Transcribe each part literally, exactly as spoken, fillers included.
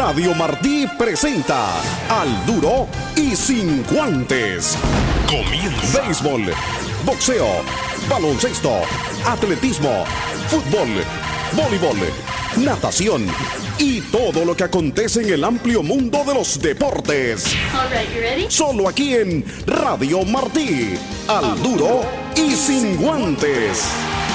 Radio Martí presenta Al Duro y Sin Guantes. Comienza. Béisbol, boxeo, baloncesto, atletismo, fútbol, voleibol, natación y todo lo que acontece en el amplio mundo de los deportes. All right, you ready? Solo aquí en Radio Martí. Al Duro y Sin Guantes.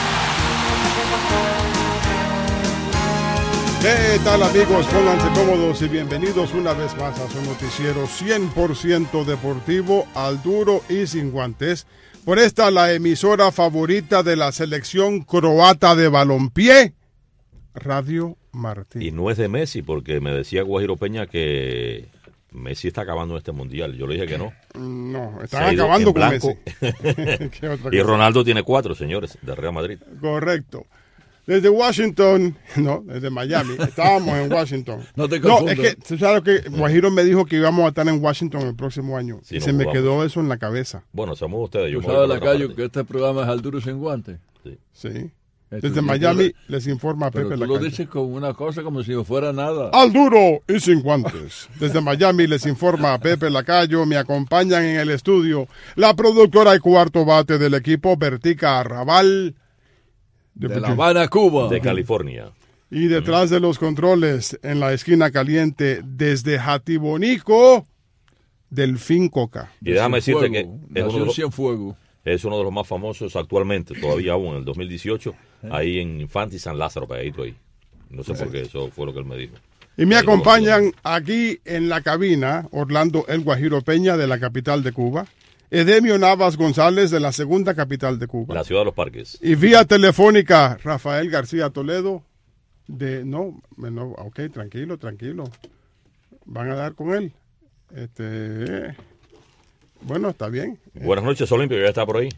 ¿Qué tal, amigos? Pónganse cómodos y bienvenidos una vez más a su noticiero cien por ciento deportivo, Al Duro y Sin Guantes. Por esta, la emisora favorita de la selección croata de balompié, Radio Martí. Y no es de Messi, porque me decía Guajiro Peña que Messi está acabando este mundial. Yo le dije que no. No, están acabando con Messi. ¿Qué otra Y cosa? Ronaldo tiene cuatro, señores, de Real Madrid. Correcto. Desde Washington, no, desde Miami, estábamos en Washington. No te No, confundas. es que, tú sabes que Guajiro me dijo que íbamos a estar en Washington el próximo año. Sí, y nos se me jugamos. quedó eso en la cabeza. Bueno, somos ustedes. Yo Tú me voy sabes, por otra Lacayo, parte. que este programa es Al Duro y Sin Guantes. Sí. Sí. Esto Desde sí, Miami pero- les informa Pero Pepe tú lo Lacayo. dices con una cosa como si no fuera nada. Al Duro y Sin Guantes. Desde Miami les informa Pepe Lacayo. Me acompañan en el estudio la productora y cuarto bate del equipo, Bertica Arrabal. De La Habana, Cuba. De California. Y detrás de los controles, en la esquina caliente, desde Jatibonico, Delfín Coca. Y déjame decirte Fuego. que es uno, Nació de los, Cienfuegos. es uno de los más famosos actualmente, todavía aún en el dos mil dieciocho, ahí en Infante y San Lázaro, pegadito ahí. No sé por qué, eso fue lo que él me dijo. Y me Ahí lo acompañan aquí en la cabina, Orlando El Guajiro Peña, de la capital de Cuba, Edemio Navas González, de la segunda capital de Cuba, La ciudad de los parques. y vía telefónica, Rafael García Toledo, de... No, no, ok, tranquilo, tranquilo. Van a dar con él. Este... Bueno, está bien. Buenas noches, Olimpio, ya está por ahí.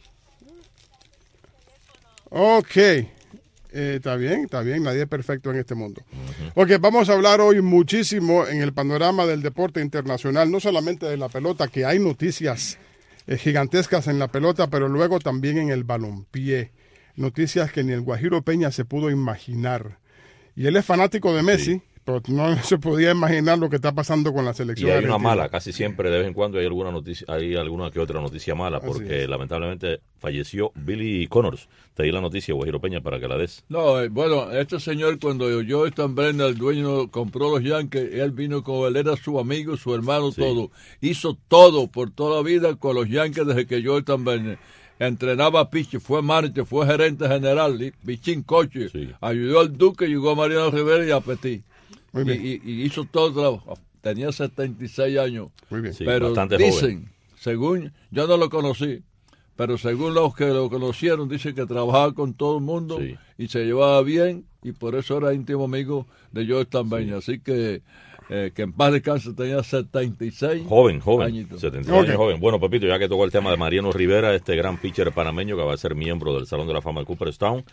Ok, eh, está bien, está bien, nadie es perfecto en este mundo. Ok, vamos a hablar hoy muchísimo en el panorama del deporte internacional, no solamente de la pelota, que hay noticias eh, gigantescas en la pelota, pero luego también en el balompié. Noticias que ni el Guajiro Peña se pudo imaginar. Y él es fanático de Messi, Sí. pero no se podía imaginar lo que está pasando con la selección Y hay una argentina. mala, casi siempre, de vez en cuando hay alguna noticia, hay alguna que otra noticia mala, Así porque es. lamentablemente falleció Billy Connors. Te di la noticia, Guajiro Peña, para que la des. No, eh, bueno, este señor cuando Joe Steinbrenner, el dueño, compró los Yankees, él vino con él, era su amigo, su hermano, Sí. todo. Hizo todo por toda la vida con los Yankees desde que Joe Steinbrenner entrenaba pitcher, fue manager, fue gerente general, y pichín coche, Sí. ayudó al Duque, ayudó a Mariano Rivera y a Petit. Muy Y, bien, y- y hizo todo el trabajo. Tenía setenta y seis años. muy bien. Sí, Pero bastante dicen, joven. según, yo no lo conocí, pero según los que lo conocieron, dicen que trabajaba con todo el mundo Sí. y se llevaba bien, y por eso era íntimo amigo de Joe Steinbrenner. Así que, eh, que en paz descanse, tenía setenta y seis Joven, joven, añitos. setenta y seis Ok. años joven. Bueno, Pepito, ya que tocó el tema de Mariano Rivera, este gran pitcher panameño que va a ser miembro del Salón de la Fama de Cooperstown,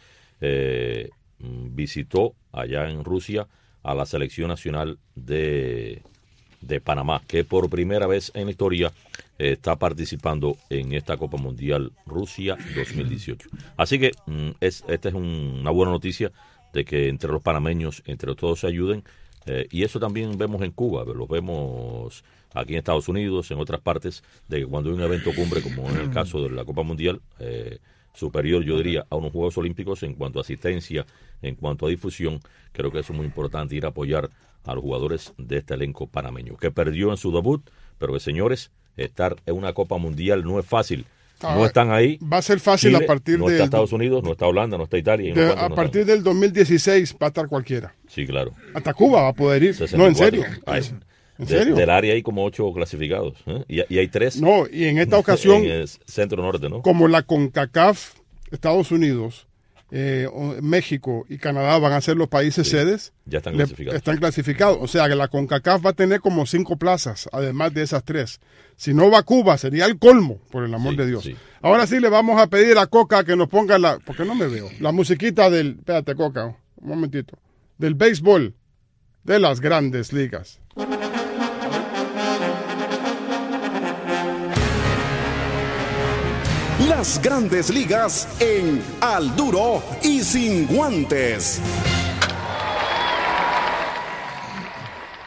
eh, mm, visitó allá en Rusia a la selección nacional de, de Panamá, que por primera vez en la historia eh, está participando en esta Copa Mundial Rusia dos mil dieciocho. Así que mm, es, esta es un- una buena noticia de que entre los panameños, entre todos se ayuden. Eh, y eso también vemos en Cuba, los vemos aquí en Estados Unidos, en otras partes, de que cuando hay un evento cumbre, como en el caso de la Copa Mundial, eh, superior, yo diría, a unos Juegos Olímpicos en cuanto a asistencia, en cuanto a difusión, creo que eso es muy importante, ir a apoyar a los jugadores de este elenco panameño, que perdió en su debut, pero que, señores, estar en una Copa Mundial no es fácil. Ah, No están ahí. Va a ser fácil Chile, a partir no de... está Estados Unidos, no está Holanda, no está Italia. y de- unos cuantos a no partir están. del dos mil dieciséis va a estar cualquiera. Sí, claro. Hasta Cuba va a poder ir. sesenta No, y en cuatro. serio. Ay, ¿En de- serio? Del área hay como ocho clasificados. ¿eh? Y, y hay tres No, y en esta ocasión, en el centro-norte, ¿no? como la CONCACAF, Estados Unidos, eh, o- México y Canadá van a ser los países Sí, sedes, ya están le- clasificados. están clasificados. O sea que la CONCACAF va a tener como cinco plazas, además de esas tres. Si no va Cuba, sería el colmo, por el amor Sí, de Dios. sí. Ahora sí le vamos a pedir a Coca que nos ponga la... Porque no me veo. La musiquita del... Espérate, Coca, un momentito. Del béisbol de las grandes ligas. Las grandes ligas en Al Duro y Sin Guantes.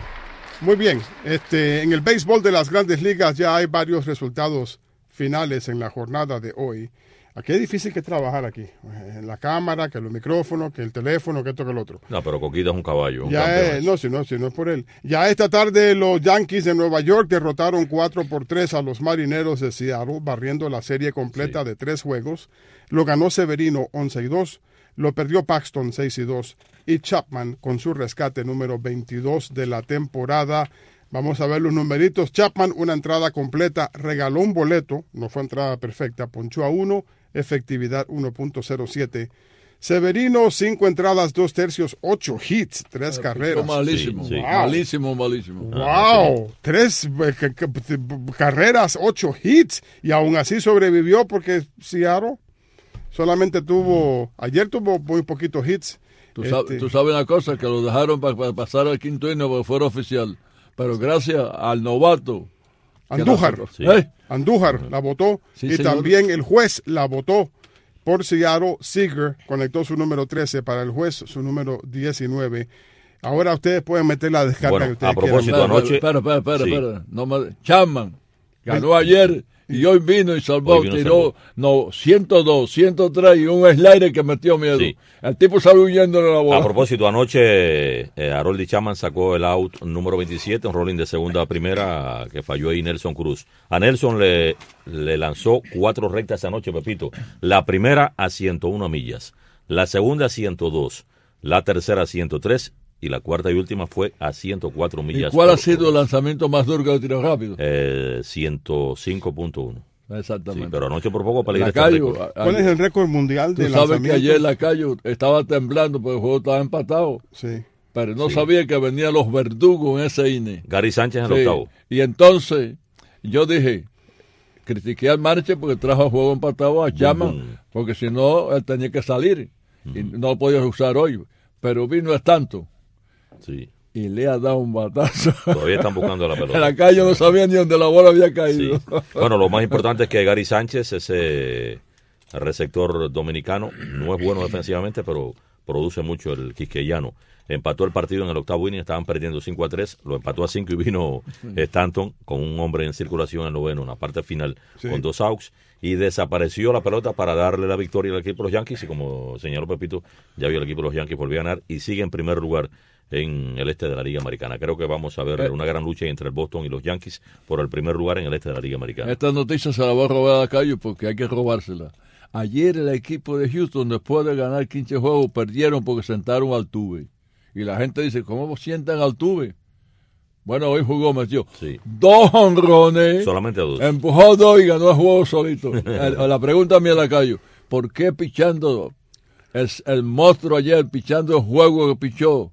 Muy bien, este, en el béisbol de las Grandes Ligas ya hay varios resultados finales en la jornada de hoy. Aquí es difícil que trabajar aquí, en la cámara, que los micrófonos, que el teléfono, que esto, que el otro. No, pero Coquita es un caballo. Un ya es, no, si no, si no es por él. Ya esta tarde los Yankees de Nueva York derrotaron cuatro por tres a los Marineros de Seattle, barriendo la serie completa sí. de tres juegos. Lo ganó Severino once y dos, lo perdió Paxton seis y dos y Chapman con su rescate número veintidós de la temporada. Vamos a ver los numeritos. Chapman, una entrada completa, regaló un boleto, no fue entrada perfecta, ponchó a uno, efectividad uno punto cero siete. Severino, cinco entradas, dos tercios, ocho hits, tres Pero carreras. Malísimo, sí, sí. Wow. malísimo, malísimo. Wow, tres eh, carreras, ocho hits, y aún así sobrevivió porque Seattle solamente tuvo, ayer tuvo muy poquitos hits. Tú, sabes, este, tú sabes una cosa, que lo dejaron para pa pasar al quinto inning porque fuera oficial. Pero gracias al novato Andújar, sí. ¿eh? Andújar la votó sí, y señor. También el juez la votó por Seattle. Seager conectó su número trece, para el juez su número diecinueve. Ahora ustedes pueden meter la descarga bueno, que ustedes a propósito, quieran. Anoche, espera, espera, espera, sí. espera. No me... Chapman ganó ayer y hoy vino y salvó, vino tiró no, ciento dos, ciento tres y un slider que metió miedo. Sí. El tipo salió huyendo de la bola. A propósito, anoche eh, Harold Chapman sacó el out número veintisiete, un rolling de segunda a primera que falló ahí Nelson Cruz. A Nelson le, le lanzó cuatro rectas anoche, Pepito. La primera a ciento una millas, la segunda a ciento dos, la tercera a ciento tres y la cuarta y última fue a ciento cuatro millas. ¿Y cuál ha sido el lanzamiento más duro que ha tirado rápido? Eh, ciento cinco punto uno. Exactamente. Sí, pero anoche por poco peligra este récord. ¿Cuál es el récord mundial de lanzamiento? Tú sabes que ayer Lacayo estaba temblando porque el juego estaba empatado. Sí. Pero no sí. sabía que venían los verdugos en ese inning. Gary Sánchez en el sí. octavo. Y entonces yo dije, critiqué al Marche porque trajo el juego empatado a Chapman, mm. porque si no él tenía que salir mm. y no lo podía usar hoy. Pero vino es tanto. Sí. Y le ha dado un batazo. Todavía están buscando la pelota. En la calle no sabía ni dónde la bola había caído. Sí. Bueno, lo más importante es que Gary Sánchez, ese receptor dominicano, no es bueno defensivamente, pero produce mucho el quisqueyano. Empató el partido en el octavo inning, estaban perdiendo cinco a tres, lo empató a cinco y vino Stanton con un hombre en circulación en el noveno, en la parte final, sí. con dos outs, y desapareció la pelota para darle la victoria al equipo de los Yankees, y como señaló Pepito, ya vio el equipo de los Yankees volvió a ganar y sigue en primer lugar en el este de la Liga Americana. Creo que vamos a ver eh. una gran lucha entre el Boston y los Yankees por el primer lugar en el este de la Liga Americana. Esta noticia se la voy a robar a Cayo porque hay que robársela. Ayer el equipo de Houston, después de ganar quince juegos, perdieron porque sentaron al Tuve. Y la gente dice, ¿cómo sientan al Tuve? Bueno, hoy jugó, metió sí. dos honrones. Solamente dos. Empujó dos y ganó el juego solito. La pregunta mía la Cayo, ¿por qué pichando el, el monstruo ayer, pichando el juego que pichó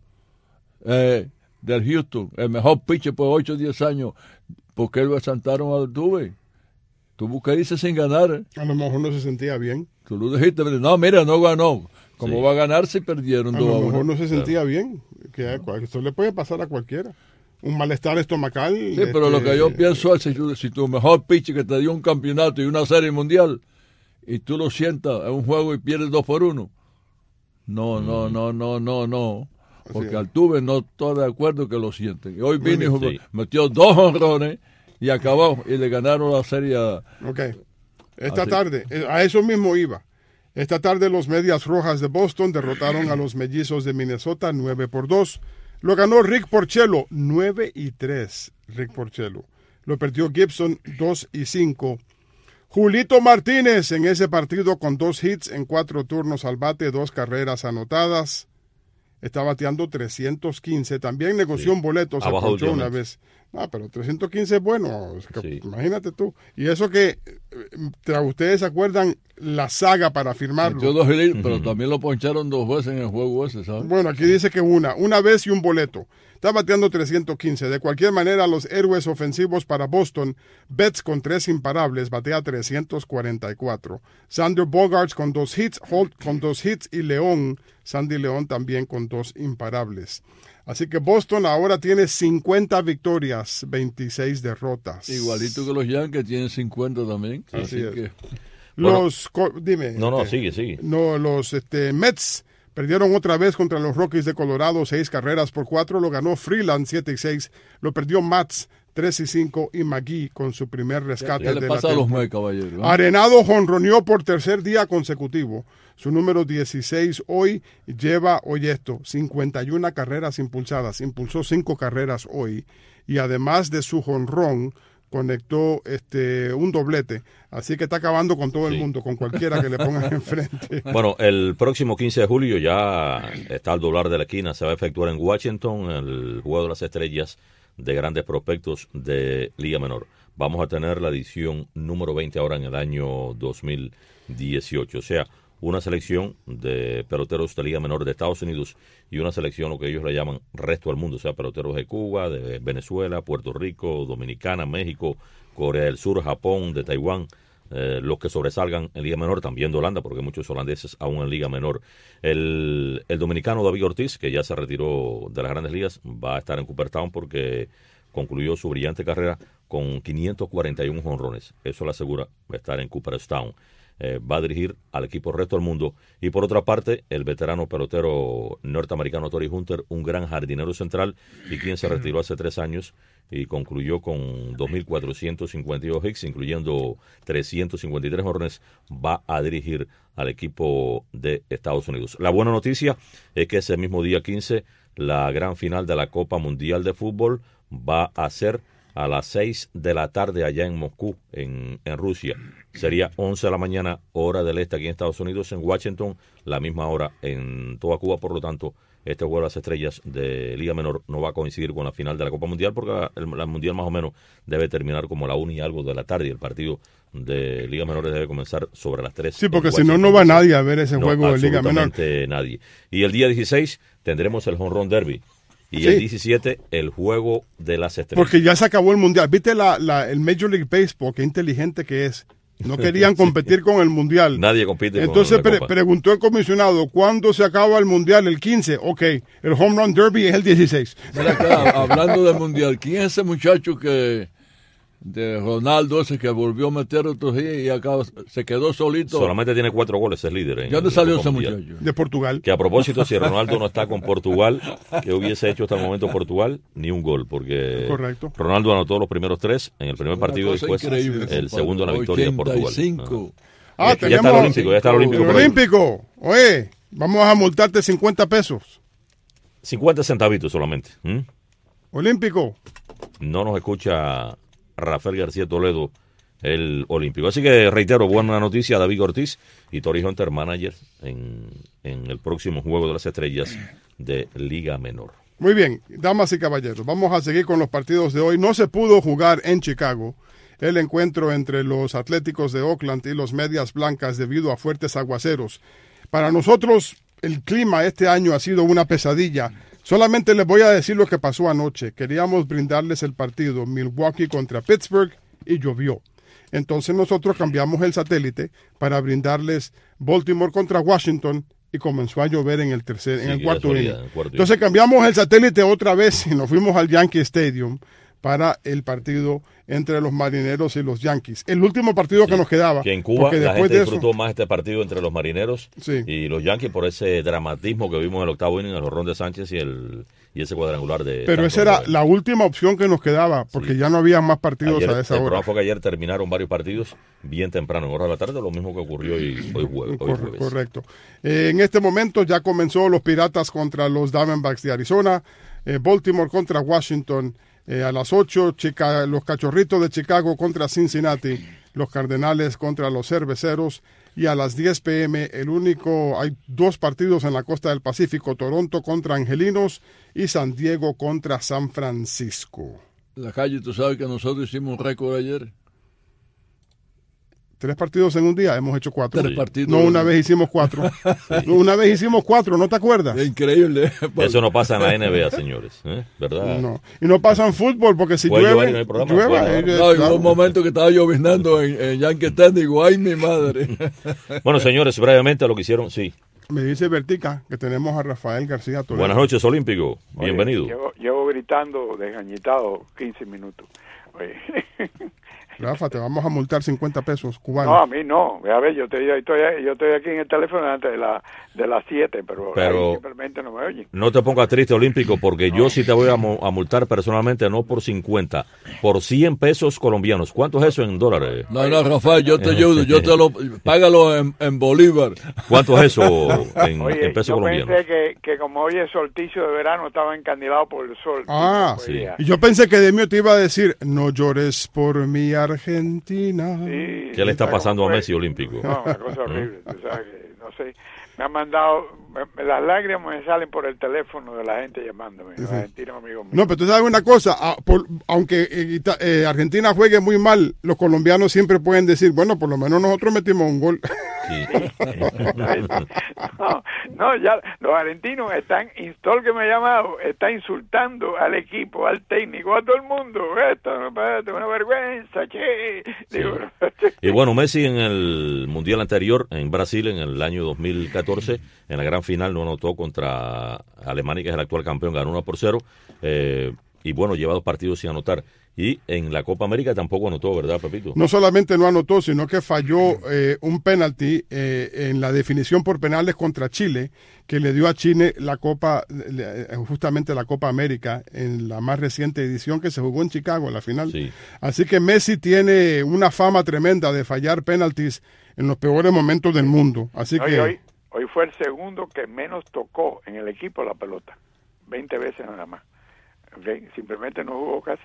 eh, del Houston, el mejor pitcher por ocho o diez años, por qué lo sentaron al Tuve? Tú que dices sin ganar. ¿eh? A lo mejor no se sentía bien. Tú lo dijiste, no, mira, no ganó. ¿Cómo sí. va a ganar si perdieron dos a uno? A lo mejor no se sentía claro. bien. Que esto le puede pasar a cualquiera. Un malestar estomacal. Sí, este... pero lo que yo pienso es si, si tu mejor pitcher que te dio un campeonato y una serie mundial y tú lo sientas en un juego y pierdes dos por uno. No, mm. no, no, no, no, no. Porque Altuve no estoy de acuerdo que lo sienten. Y hoy vino y jugó, sí. metió dos honrones y acabó y le ganaron la serie. Ok. Esta así. tarde, a eso mismo iba. Esta tarde los Medias Rojas de Boston derrotaron a los Mellizos de Minnesota nueve por dos. Lo ganó Rick Porcello nueve y tres. Rick Porcello. Lo perdió Gibson dos y cinco. Julito Martínez en ese partido con dos hits en cuatro turnos al bate, dos carreras anotadas. Está bateando trescientos quince. También negoció sí. un boleto, se ponchó una vez. Ah, pero trescientos quince es bueno. Sí. Imagínate tú. Y eso que eh, ustedes se acuerdan la saga para firmarlo. Dos, uh-huh. Pero también lo poncharon dos veces en el juego ese, ¿sabes? Bueno, aquí dice que una. Una vez y un boleto. Está bateando trescientos quince. De cualquier manera, los héroes ofensivos para Boston, Betts con tres imparables, batea trescientos cuarenta y cuatro. Sander Bogaerts con dos hits, Holt con dos hits y León, Sandy León también con dos imparables. Así que Boston ahora tiene cincuenta victorias, veintiséis derrotas. Igualito que los Yankees tienen cincuenta también. Así, Así es. Que... Los, bueno, dime. No, no, este, sigue, sigue. No, los este, Mets Perdieron otra vez contra los Rockies de Colorado, seis carreras por cuatro. Lo ganó Freeland, siete y seis. Lo perdió Matz, tres y cinco. Y McGee con su primer rescate ¿Qué le de pasa la a los temporada. Mets, caballero? ¿eh? Arenado jonroneó por tercer día consecutivo. Su número dieciséis hoy lleva, oye esto, cincuenta y una carreras impulsadas. Impulsó cinco carreras hoy. Y además de su jonrón, conectó este un doblete. Así que está acabando con todo el Sí. mundo, con cualquiera que le pongan enfrente. Bueno, el próximo quince de julio ya está al doblar de la esquina. Se va a efectuar en Washington el Juego de las Estrellas de grandes prospectos de Liga Menor. Vamos a tener la edición número veinte ahora en el año dos mil dieciocho. O sea, una selección de peloteros de Liga Menor de Estados Unidos y una selección, lo que ellos le llaman resto del mundo, o sea, peloteros de Cuba, de Venezuela, Puerto Rico, Dominicana, México, Corea del Sur, Japón, de Taiwán, eh, los que sobresalgan en Liga Menor, también de Holanda, porque hay muchos holandeses aún en Liga Menor. El, el dominicano David Ortiz, que ya se retiró de las Grandes Ligas, va a estar en Cooperstown porque concluyó su brillante carrera con quinientos cuarenta y uno jonrones. Eso le asegura estar en Cooperstown. Eh, va a dirigir al equipo resto del mundo. Y por otra parte, el veterano pelotero norteamericano Tory Hunter, un gran jardinero central y quien se retiró hace tres años y concluyó con dos mil cuatrocientos cincuenta y dos hits, incluyendo trescientos cincuenta y tres jonrones, va a dirigir al equipo de Estados Unidos. La buena noticia es que ese mismo día quince, la gran final de la Copa Mundial de Fútbol va a ser a las seis de la tarde allá en Moscú, en, en Rusia. Sería once de la mañana, hora del este aquí en Estados Unidos, en Washington, la misma hora en toda Cuba. Por lo tanto, este Juego de las Estrellas de Liga Menor no va a coincidir con la final de la Copa Mundial, porque el, la Mundial más o menos debe terminar como a la una y algo de la tarde, y el partido de Liga Menor debe comenzar sobre las tres. Sí, porque si no, no va nadie a ver ese No, juego de Liga Menor. absolutamente nadie. Y el día dieciséis tendremos el Home Run Derby. Y Sí. el diecisiete, el Juego de las Estrellas. Porque ya se acabó el Mundial. ¿Viste la, la, el Major League Baseball? Qué inteligente que es. No querían competir con el Mundial. Nadie compite Entonces con la pre- Copa. preguntó el comisionado, ¿cuándo se acaba el Mundial? El quince. Ok, el Home Run Derby es el dieciséis. Mira acá, hablando del Mundial, ¿quién es ese muchacho que de Ronaldo ese que volvió a meter otros días y acá se quedó solito? Solamente tiene cuatro goles, es líder. En ¿De dónde la salió Copa ese Mundial. muchacho? De Portugal. Que a propósito, si Ronaldo no está con Portugal, ¿qué hubiese hecho hasta el momento Portugal? Ni un gol, porque Correcto. Ronaldo anotó los primeros tres en el primer Una partido y cosa después increíble, el compadre. segundo en la victoria de Portugal. ochenta y cinco. Ah, Ya- ya tenemos está el Olímpico, ya está el Olímpico el por ahí. Olímpico. Oye, vamos a multarte cincuenta pesos. cincuenta centavitos solamente. ¿Mm? Olímpico. No nos escucha Rafael García Toledo, el Olímpico. Así que reitero, buena noticia, David Ortiz y Tory Hunter, manager en, en el próximo Juego de las Estrellas de Liga Menor. Muy bien, damas y caballeros, vamos a seguir con los partidos de hoy. No se pudo jugar en Chicago el encuentro entre los Atléticos de Oakland y los Medias Blancas debido a fuertes aguaceros. Para nosotros, el clima este año ha sido una pesadilla. Solamente les voy a decir lo que pasó anoche. Queríamos brindarles el partido Milwaukee contra Pittsburgh y llovió. Entonces nosotros cambiamos el satélite para brindarles Baltimore contra Washington y comenzó a llover en el tercer, Sí, en el qué cuarto casualidad, inning. en el cuarto Entonces cambiamos el satélite otra vez y nos fuimos al Yankee Stadium para el partido entre los Marineros y los Yankees. El último partido que nos quedaba. Que en Cuba porque la después gente de eso- disfrutó más este partido entre los Marineros Sí. y los Yankees por ese dramatismo que vimos en el octavo inning, el jorrón de Sánchez y el y ese cuadrangular de... Pero Tanto esa era Robert. la última opción que nos quedaba, porque Sí. ya no había más partidos Ayer, a esa el hora. problema fue que ayer terminaron varios partidos bien temprano, en horas de la tarde, lo mismo que ocurrió hoy, hoy, jue- hoy Cor- jueves. Correcto. Eh, en este momento ya comenzó los Piratas contra los Diamondbacks de Arizona, eh, Baltimore contra Washington, eh, a las ocho Chica- los Cachorritos de Chicago contra Cincinnati, los Cardenales contra los Cerveceros, y a las diez pe eme el único, hay dos partidos en la costa del Pacífico, Toronto contra Angelinos y San Diego contra San Francisco. La calle, tú sabes que nosotros hicimos un récord ayer. Tres partidos en un día, hemos hecho cuatro. Tres partidos. No, una vez hicimos cuatro. No, una vez hicimos cuatro, ¿no te acuerdas? Es increíble. Eso no pasa en la N B A, señores, ¿eh? ¿Verdad? No. Y no pasa en fútbol, porque si Puede llueve, llover y no hay problema, llueva, puede eh, llover. No, y claro. hubo un momento que estaba lloviznando en, en Yankee Stadium, digo, ay, mi madre. Bueno, señores, brevemente lo que hicieron, sí. Me dice Vertica que tenemos a Rafael García Toledo. Buenas noches, Olímpico. Oye, Bienvenido. Llevo, llevo gritando desgañitado quince minutos. Oye, Rafa, te vamos a multar cincuenta pesos cubanos. No, a mí no. A ver, yo estoy, yo estoy, yo estoy aquí en el teléfono antes de, la, de las siete, pero, pero simplemente no me oyen. No te pongas triste, Olímpico, porque no. yo sí te voy a, a multar personalmente, no por cincuenta, por cien pesos colombianos. ¿Cuánto es eso en dólares? No, no, Rafael, yo te ayudo, yo te lo, págalo en, en bolívar. ¿Cuánto es eso en, Oye, en pesos yo colombianos? Pensé que, que como hoy es solsticio de verano, estaba encandilado por el sol. Ah, no sí. Y yo pensé que Demio te iba a decir, no llores por mi Argentina. Sí, ¿Qué le está pasando fue, a Messi, Olímpico? No, una cosa horrible. Tú sabes que, no sé, me han mandado, me, las lágrimas me salen por el teléfono de la gente llamándome. Sí. Argentina, amigo mío. No, pero tú sabes una cosa, a, por, aunque eh, eh, Argentina juegue muy mal, los colombianos siempre pueden decir, bueno, por lo menos nosotros metimos un gol. Sí. no, no, ya los argentinos están, todo el que me ha llamado está insultando al equipo, al técnico, a todo el mundo. Esto es una vergüenza, che. Sí. Digo, y bueno, Messi en el mundial anterior en Brasil en el año dos mil catorce en la gran final no anotó contra Alemania, que es el actual campeón, ganó uno por cero. Eh, y bueno, lleva dos partidos sin anotar. Y en la Copa América tampoco anotó, ¿verdad, Pepito? No solamente no anotó, sino que falló eh, un penalti eh, en la definición por penales contra Chile, que le dio a Chile la Copa, justamente la Copa América, en la más reciente edición que se jugó en Chicago, en la final. Sí. Así que Messi tiene una fama tremenda de fallar penaltis en los peores momentos del mundo. Así no, que hoy, hoy fue el segundo que menos tocó en el equipo la pelota, veinte veces nada más. Okay. Simplemente no jugó casi.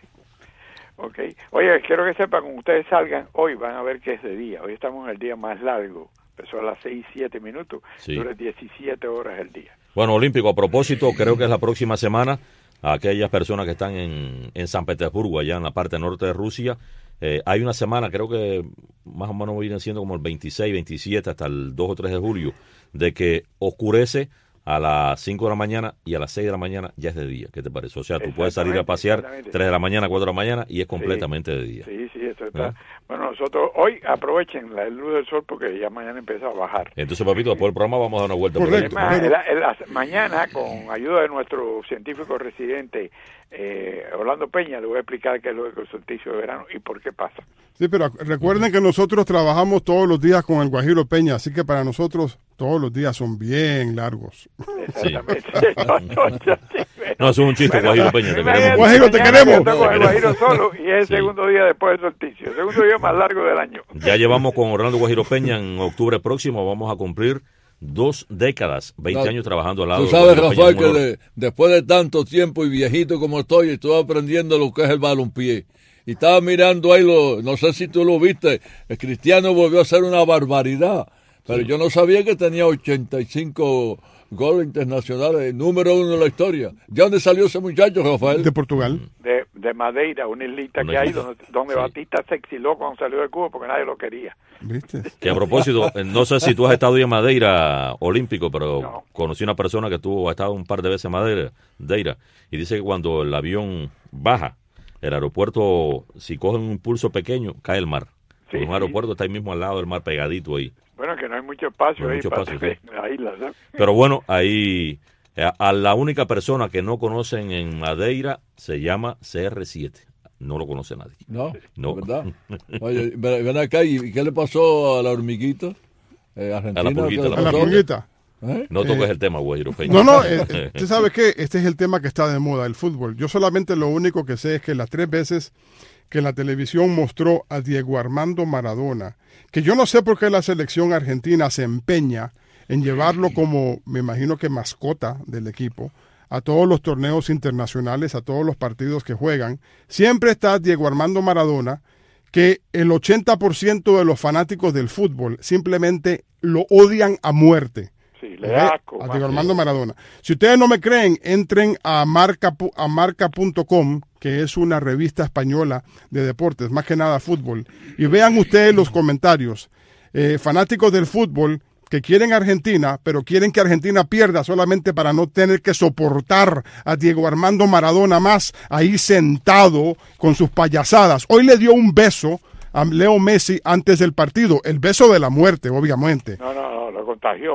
Okay. Oye, quiero que sepan, cuando ustedes salgan hoy, van a ver que es de día. Hoy estamos en el día más largo. Empezó a las seis, siete minutos. Sí. Dura diecisiete horas el día. Bueno, Olímpico, a propósito, creo que es la próxima semana. A aquellas personas que están en, en San Petersburgo, allá en la parte norte de Rusia, eh, hay una semana, creo que más o menos vienen siendo como el veintiséis, veintisiete, hasta el dos o tres de julio, de que oscurece a las cinco de la mañana y a las seis de la mañana ya es de día. ¿Qué te parece? O sea, tú puedes salir a pasear tres de la mañana, cuatro de la mañana y es completamente sí, de día. Sí, sí, eso está. ¿Eh? Bueno, nosotros hoy aprovechen la luz del sol porque ya mañana empieza a bajar. Entonces, papito, después del programa vamos a dar una vuelta. Correcto. Por ahí. Pero... la, la, mañana, con ayuda de nuestro científico residente, eh, Orlando Peña, le voy a explicar qué es lo del solsticio de verano y por qué pasa. Sí, pero recuerden que nosotros trabajamos todos los días con el Guajiro Peña, así que para nosotros todos los días son bien largos. Exactamente. Sí. no, no, yo, sí, bueno. no, eso es un chiste, bueno, Guajiro Peña. Te queremos. Guajiro, te queremos. Yo con el Guajiro solo y es el sí. segundo día después del solsticio, el segundo día más largo del año. Ya llevamos con Orlando Guajiro Peña en octubre próximo, vamos a cumplir dos décadas, veinte no, años trabajando al lado de Tú sabes, Rafael, Peña, que de, después de tanto tiempo y viejito como estoy, estoy aprendiendo lo que es el balompié. Y estaba mirando ahí, lo, no sé si tú lo viste, el Cristiano volvió a hacer una barbaridad, pero sí. yo no sabía que tenía ochenta y cinco goles internacionales, número uno en la historia. ¿De dónde salió ese muchacho, Rafael? De Portugal. De, de Madeira, una islita una que hay donde, donde sí. Batista se exiló cuando salió de Cuba porque nadie lo quería. ¿Viste? Que a propósito, no sé si tú has estado hoy en Madeira, Olímpico, pero no. conocí una persona que tuvo, ha estado un par de veces en Madeira, Madeira, y dice que cuando el avión baja, el aeropuerto, si coge un impulso pequeño, cae el mar. Sí, un aeropuerto sí. está ahí mismo al lado del mar, pegadito ahí. Bueno, que no hay mucho espacio no hay ahí mucho para espacio, sí. la isla, ¿sabes? Pero bueno, ahí a, a la única persona que no conocen en Madeira se llama C R siete. No lo conoce nadie. No, no. ¿verdad? Oye, ven acá, ¿y qué le pasó a la hormiguita? Eh, Argentina, a la pulguita. A la pulguita. ¿Eh? No toques eh, el tema, Guajiro Peña. No, no, eh, tú sabes que este es el tema que está de moda, el fútbol. Yo solamente lo único que sé es que las tres veces que la televisión mostró a Diego Armando Maradona, que yo no sé por qué la selección argentina se empeña en llevarlo como, me imagino que mascota del equipo, a todos los torneos internacionales, a todos los partidos que juegan, siempre está Diego Armando Maradona, que el ochenta por ciento de los fanáticos del fútbol simplemente lo odian a muerte. Sí, le da asco, a Diego Armando Maradona. Si ustedes no me creen, entren a marca a marca punto com, que es una revista española de deportes, más que nada fútbol, y vean ustedes los comentarios. Eh, fanáticos del fútbol que quieren Argentina, pero quieren que Argentina pierda solamente para no tener que soportar a Diego Armando Maradona más ahí sentado con sus payasadas. Hoy le dio un beso a Leo Messi antes del partido, el beso de la muerte, obviamente. No, no, no, lo contagió.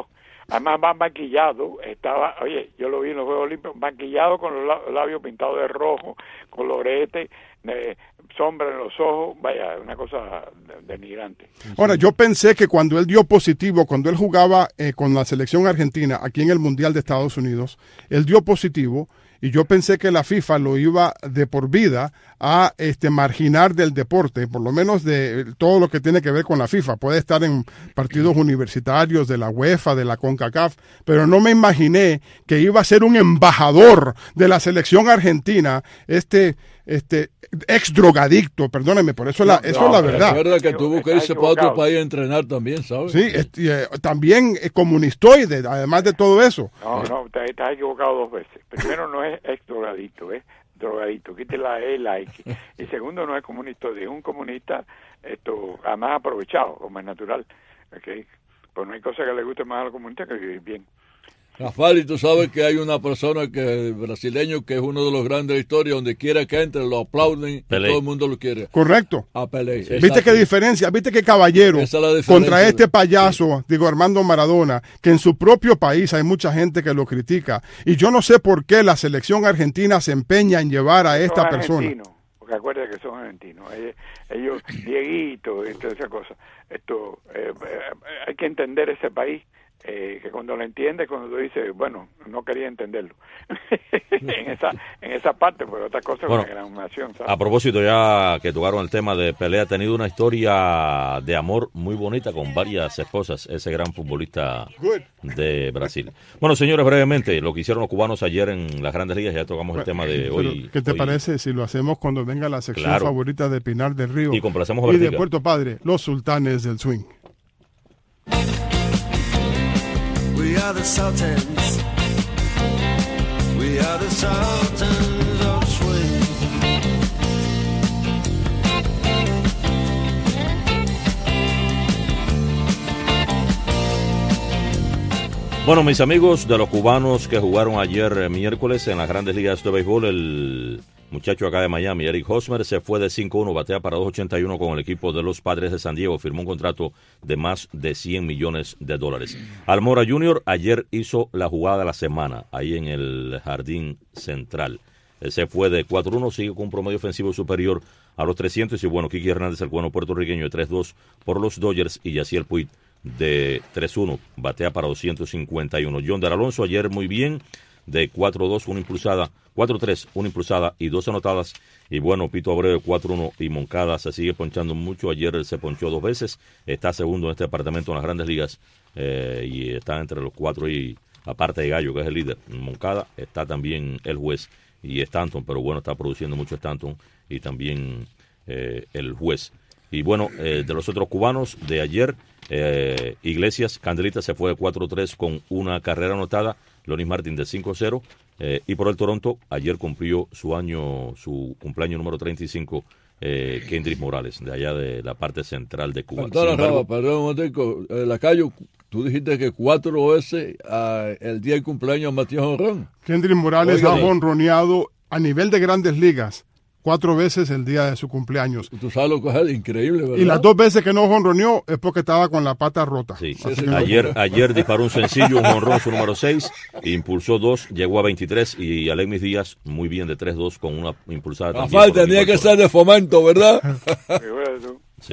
Además va maquillado, estaba, oye, yo lo vi en los Juegos Olímpicos, maquillado con los labios pintados de rojo, colorete, eh, sombra en los ojos, vaya, una cosa denigrante. Ahora, yo pensé que cuando él dio positivo, cuando él jugaba eh, con la selección argentina aquí en el Mundial de Estados Unidos, él dio positivo y yo pensé que la FIFA lo iba de por vida a este marginar del deporte, por lo menos de todo lo que tiene que ver con la FIFA. Puede estar en partidos universitarios de la UEFA, de la CONCACAF, pero no me imaginé que iba a ser un embajador de la selección argentina, este este ex drogadicto, perdóneme, por eso, la, eso no, es la verdad. Recuerda que tuvo que irse para otro país a entrenar también, ¿sabes? Sí, este, eh, también es comunistoide, además de todo eso. No, no, te, te has equivocado dos veces. Primero, no es ex drogadicto, es drogadicto, quite la E y la X. Y segundo, no es comunistoide, es un comunista, esto, además aprovechado, como es natural. ¿Okay? Pues no hay cosa que le guste más a los comunistas que vivir bien. Rafael, y tú sabes que hay una persona que brasileño que es uno de los grandes de la historia, donde quiera que entre lo aplauden Pelé. y todo el mundo lo quiere. Correcto. A Pelé. Sí. ¿Viste qué diferencia? ¿Viste qué caballero Esa es la diferencia. Contra este payaso, sí. digo Armando Maradona, que en su propio país hay mucha gente que lo critica? Y yo no sé por qué la selección argentina se empeña en llevar a esta son persona. Argentinos, porque acuérdate que son argentinos. Ellos, ellos Dieguito y toda esa cosa. Esto, eh, hay que entender ese país. Eh, que cuando lo entiendes, cuando tú dices, bueno, no quería entenderlo en esa en esa parte, pero otra cosa bueno, es una gran nación, ¿sabes? A propósito, ya que tocaron el tema de Pelé, ha tenido una historia de amor muy bonita con varias esposas, ese gran futbolista de Brasil. Bueno, señores, brevemente, lo que hicieron los cubanos ayer en las Grandes Ligas, ya tocamos el tema de hoy. ¿Qué te hoy. parece si lo hacemos cuando venga la sección Claro. favorita de Pinar del Río Y complacemos a y de Vertiga. Puerto Padre, los sultanes del swing? We are the Sultans. We are the Sultans of Swing. Bueno, mis amigos de los cubanos que jugaron ayer eh, miércoles en las Grandes Ligas de Béisbol, el muchacho acá de Miami, Eric Hosmer, se fue de cinco uno, batea para dos ochenta y uno con el equipo de los Padres de San Diego, firmó un contrato de más de cien millones de dólares. Almora junior ayer hizo la jugada de la semana, ahí en el Jardín Central. Él se fue de cuatro uno, sigue con un promedio ofensivo superior a los trescientos, y bueno, Kiki Hernández, el cubano puertorriqueño, de tres dos por los Dodgers, y Yaciel Puig de tres uno, batea para doscientos cincuenta y uno. Yonder Alonso ayer muy bien, de cuatro dos, una impulsada, cuatro tres, una impulsada y dos anotadas. Y bueno, Pito Abreu de cuatro uno, y Moncada se sigue ponchando mucho. Ayer se ponchó dos veces, está segundo en este departamento en las Grandes Ligas, eh, y está entre los cuatro, y aparte de Gallo, que es el líder, Moncada, está también el juez y Stanton, pero bueno, está produciendo mucho Stanton y también eh, el juez. Y bueno, eh, de los otros cubanos de ayer, eh, Iglesias, Candelita se fue de cuatro tres con una carrera anotada, Lonis Martin de cinco cero, eh, y por el Toronto, ayer cumplió su año, su cumpleaños número treinta y cinco, eh, Kendrick Morales, de allá de la parte central de Cuba. Perdona, Sin embargo, Rafa, perdón un momentico. Eh, Lacayo, tú dijiste que cuatro veces uh, el día del cumpleaños Matías Honrón. Kendrick Morales Oiga, ha jonroneado a nivel de Grandes Ligas cuatro veces el día de su cumpleaños. Tú sabes lo que es él, increíble, ¿verdad? Y las dos veces que no jonroneó es porque estaba con la pata rota. Sí, Sí, sí, ayer, ayer disparó un sencillo, un jonrón, su número seis, impulsó dos, llegó a veintitrés, y Alexis Díaz muy bien de tres dos con una impulsada también. Rafael, por el tenía equipo que del ser de fomento, ¿verdad? Toronto. Sí.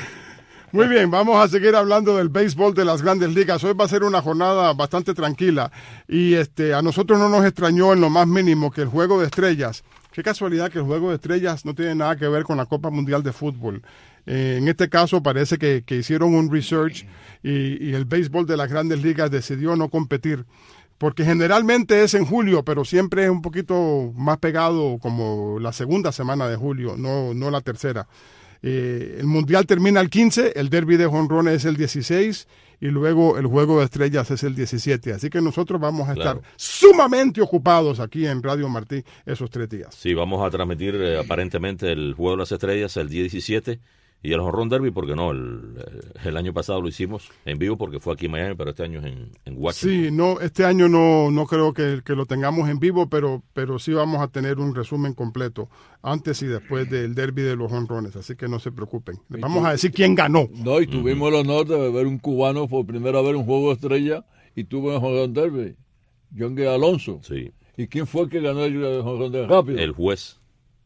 Muy bien, vamos a seguir hablando del béisbol de las Grandes Ligas. Hoy va a ser una jornada bastante tranquila y este a nosotros no nos extrañó en lo más mínimo que el Juego de Estrellas. Qué casualidad que el Juego de Estrellas no tiene nada que ver con la Copa Mundial de Fútbol. Eh, en este caso parece que, que hicieron un research y, y el béisbol de las Grandes Ligas decidió no competir. Porque generalmente es en julio, pero siempre es un poquito más pegado como la segunda semana de julio, no, no la tercera. Eh, el Mundial termina el quince, el Derby de jonrones es el dieciséis y luego el Juego de Estrellas es el diecisiete. Así que nosotros vamos a Claro. estar sumamente ocupados aquí en Radio Martí esos tres días. Sí, vamos a transmitir eh, aparentemente el Juego de las Estrellas el día diecisiete y el Jonrón Derby, porque no, el, el año pasado lo hicimos en vivo porque fue aquí en Miami, pero este año es en, en Washington. Sí, no, este año no, no creo que, que lo tengamos en vivo, pero, pero sí vamos a tener un resumen completo antes y después del Derby de los jonrones, así que no se preocupen. Les vamos a decir quién ganó. No, y tuvimos el honor de ver un cubano por primera vez un juego de estrella y tuvo el jonrón derby, John G. Alonso. Sí. ¿Y quién fue el que ganó el jonrón derby rápido? El juez.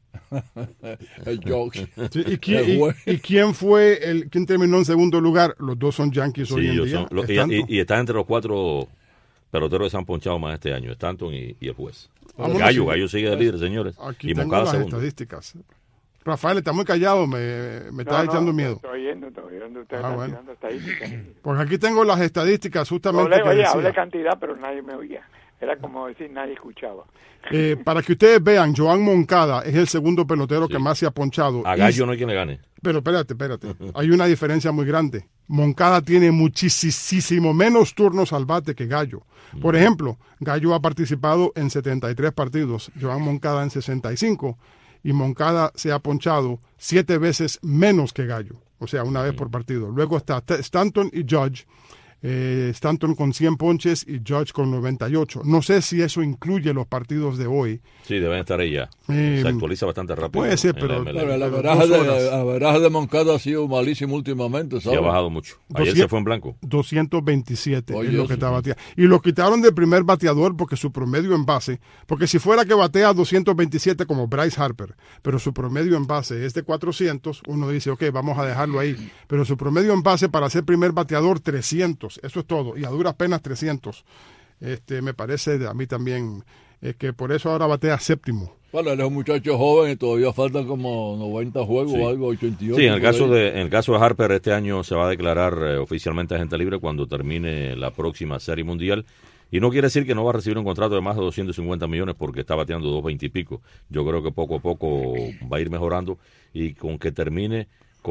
El George. Sí, ¿y, quién, y, y quién fue el quién terminó en segundo lugar? Los dos son Yankees Sí, hoy en ellos día. son- lo- y, Stanton. y- y está entre los cuatro peloteros que se han ponchado más este año, Stanton y, y el juez. Vámonos, Gallo, sí. Gallo sigue de líder, señores. Aquí Y tengo Moncada las segundo. estadísticas. Rafael está muy callado, me, me está No, no, echando miedo. Estoy oyendo, estoy oyendo. Ustedes Ah, están bueno. tirando estadísticas. Porque aquí tengo las estadísticas justamente Hablé, que oye, decía. hablé cantidad, pero nadie me oía. Era como decir, nadie escuchaba. Eh, para que ustedes vean, Joan Moncada es el segundo pelotero Sí. que más se ha ponchado. A Y- Gallo no hay quien le gane. Pero espérate, espérate. Hay una diferencia muy grande. Moncada tiene muchísimo menos turnos al bate que Gallo. Por ejemplo, Gallo ha participado en setenta y tres partidos, Joan Moncada en sesenta y cinco, y Moncada se ha ponchado siete veces menos que Gallo, o sea, una vez por partido. Luego está T- Stanton y Judge. Eh, Stanton con cien ponches y Judge con noventa y ocho. No sé si eso incluye los partidos de hoy. Sí, deben estar ahí ya. Eh, Se actualiza bastante rápido. puede ser, en la pero- M L B. Pero la Dos veraja de, horas. la veraja de Moncada ha sido malísimo últimamente, Sí, ¿sabes? ha bajado mucho. Ayer doscientos se fue en blanco. doscientos veintisiete Oye, es lo eso que está sí. bateando. Y lo quitaron del primer bateador porque su promedio en base, porque si fuera que batea doscientos veintisiete como Bryce Harper, pero su promedio en base es de cuatrocientos, uno dice, ok, vamos a dejarlo ahí. Pero su promedio en base para ser primer bateador, trescientos. Eso es todo. Y a duras penas trescientos. Este, me parece a mí también eh, que por eso ahora batea séptimo. Bueno, él es un muchacho joven y todavía faltan como noventa juegos Sí. o algo, ochenta y ocho. Sí, en el, por caso ahí. de, en el caso de Harper, este año se va a declarar eh, oficialmente agente libre cuando termine la próxima Serie Mundial. Y no quiere decir que no va a recibir un contrato de más de doscientos cincuenta millones porque está bateando doscientos veinte y pico. Yo creo que poco a poco va a ir mejorando y con que termine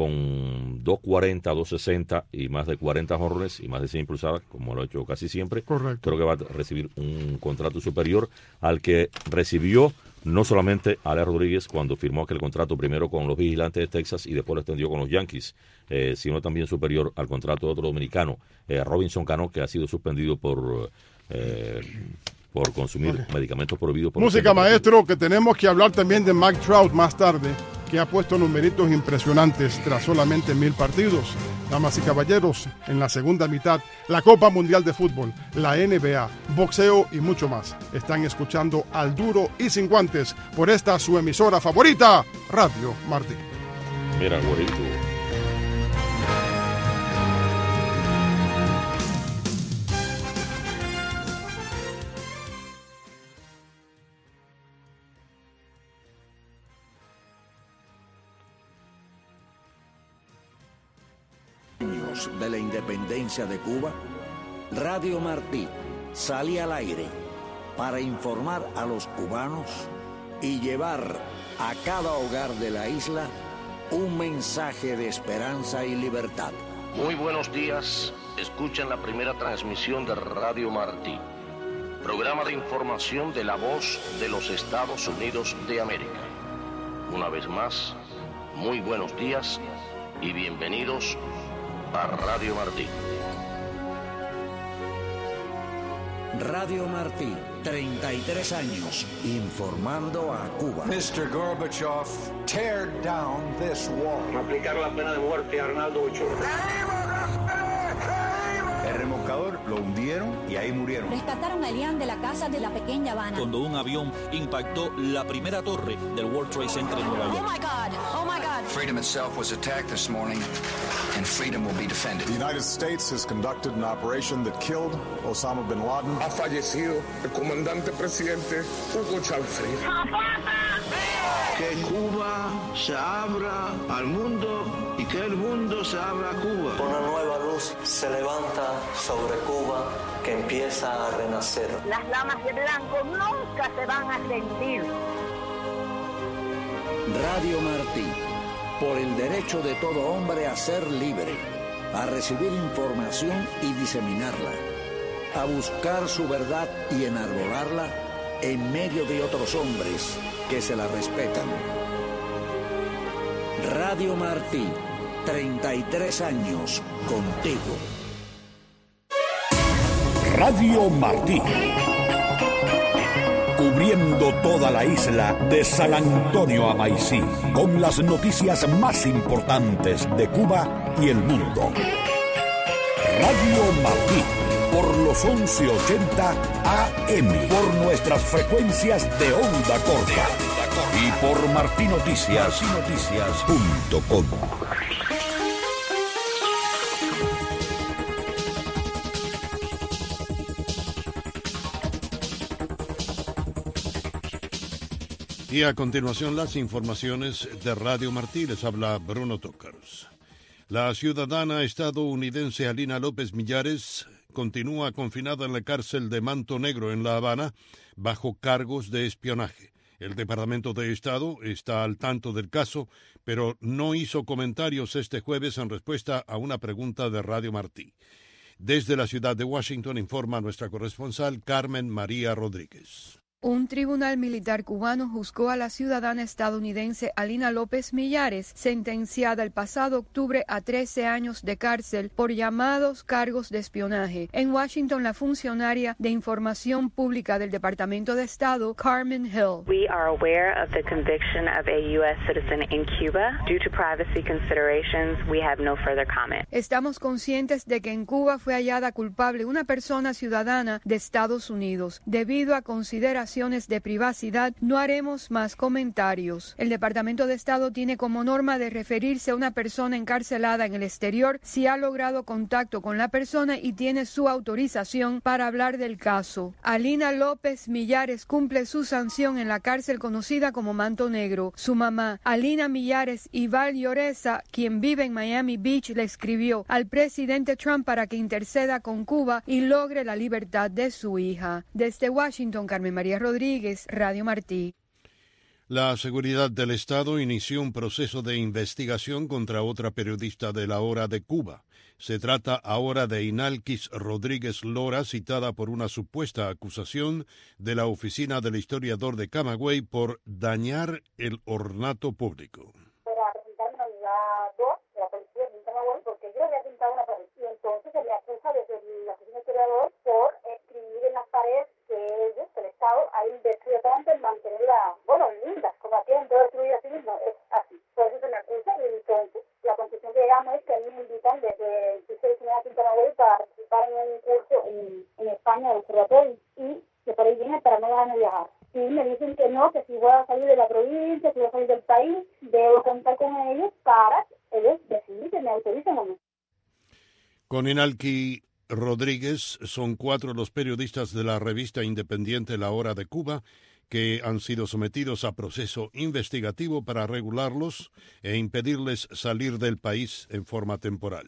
con doscientos cuarenta, doscientos sesenta y más de cuarenta jonrones y más de cien impulsadas, como lo ha hecho casi siempre, Correcto. creo que va a recibir un contrato superior al que recibió no solamente Alex Rodríguez cuando firmó aquel contrato primero con los Vigilantes de Texas y después lo extendió con los Yankees, eh, sino también superior al contrato de otro dominicano, eh, Robinson Cano, que ha sido suspendido por eh, por consumir Ok. medicamentos prohibidos por Música, maestro, que tenemos que hablar también de Mike Trout más tarde, que ha puesto numeritos impresionantes tras solamente mil partidos. Damas y caballeros, en la segunda mitad, la Copa Mundial de Fútbol, la N B A, boxeo y mucho más. Están escuchando Al Duro y Sin Guantes por esta su emisora favorita, Radio Martí. Mira, güerito. Años de la independencia de Cuba, Radio Martí sale al aire para informar a los cubanos y llevar a cada hogar de la isla un mensaje de esperanza y libertad. Muy buenos días, escuchan la primera transmisión de Radio Martí, programa de información de la voz de los Estados Unidos de América. Una vez más, muy buenos días y bienvenidos a Radio Martí. Radio Martí, treinta y tres años informando a Cuba. mister Gorbachev, tear down this wall. Aplicar la pena de muerte a Arnaldo Ochoa. El remolcador lo hundieron y ahí murieron. Rescataron a Elian de la casa de la pequeña Habana. Cuando un avión impactó la primera torre del World Trade Center en Nueva Oh York. my God, oh my God. Freedom itself was attacked this morning, and freedom will be defended. The United States has conducted an operation that killed Osama bin Laden. Ha fallecido el comandante presidente Hugo Chávez. Que Cuba se abra al mundo y que el mundo se abra a Cuba. Una nueva luz se levanta sobre Cuba que empieza a renacer. Las damas de blanco nunca se van a rendir. Radio Martí, por el derecho de todo hombre a ser libre, a recibir información y diseminarla, a buscar su verdad y enarbolarla en medio de otros hombres que se la respetan. Radio Martí, treinta y tres años contigo. Radio Martí, cubriendo toda la isla de San Antonio a Maicí, con las noticias más importantes de Cuba y el mundo. Radio Martí, por los once ochenta A M, por nuestras frecuencias de onda corta y por marti noticias punto com. Y a continuación las informaciones de Radio Martí. Les habla Bruno Tócaros. La ciudadana estadounidense Alina López Millares continúa confinada en la cárcel de Manto Negro en La Habana bajo cargos de espionaje. El Departamento de Estado está al tanto del caso, pero no hizo comentarios este jueves en respuesta a una pregunta de Radio Martí. Desde la ciudad de Washington informa nuestra corresponsal Carmen María Rodríguez. Un tribunal militar cubano juzgó a la ciudadana estadounidense Alina López Millares, sentenciada el pasado octubre a trece años de cárcel por llamados cargos de espionaje. En Washington, la funcionaria de Información Pública del Departamento de Estado, Carmen Hill. We are aware of the conviction of a U S citizen in Cuba. Due to privacy considerations, we have no further comment. Estamos conscientes de que en Cuba fue hallada culpable una persona ciudadana de Estados Unidos. Debido a consideraciones de privacidad, no haremos más comentarios. El Departamento de Estado tiene como norma de referirse a una persona encarcelada en el exterior si ha logrado contacto con la persona y tiene su autorización para hablar del caso. Alina López Millares cumple su sanción en la cárcel conocida como Manto Negro. Su mamá, Alina Millares y Val Lloreza, quien vive en Miami Beach, le escribió al presidente Trump para que interceda con Cuba y logre la libertad de su hija. Desde Washington, Carmen María Rodríguez, Radio Martí. La seguridad del Estado inició un proceso de investigación contra otra periodista de La Hora de Cuba. Se trata ahora de Inalquis Rodríguez Lora, citada por una supuesta acusación de la Oficina del Historiador de Camagüey por dañar el ornato público. Para presentarme a la unidad dos de la policía de Camagüey, porque yo había pintado una pared y entonces se le acusa desde la Oficina del Historiador por escribir en las paredes que ellos, el Estado, ha invertido tanto en mantenerla, bueno, lindas, como aquí en todo destruido así mismo, es así. Por eso se me acusa y entonces la conclusión que llegamos es que a mí me invitan desde el piso de Ciudad de Camagüey para participar en un curso en, en España del observatorio y que por ahí viene para no dejarme viajar. Y me dicen que no, que si voy a salir de la provincia, si voy a salir del país, debo contar con ellos para ellos decidir que me autoricen o no. Con Inalqui Rodríguez son cuatro los periodistas de la revista independiente La Hora de Cuba que han sido sometidos a proceso investigativo para regularlos e impedirles salir del país en forma temporal.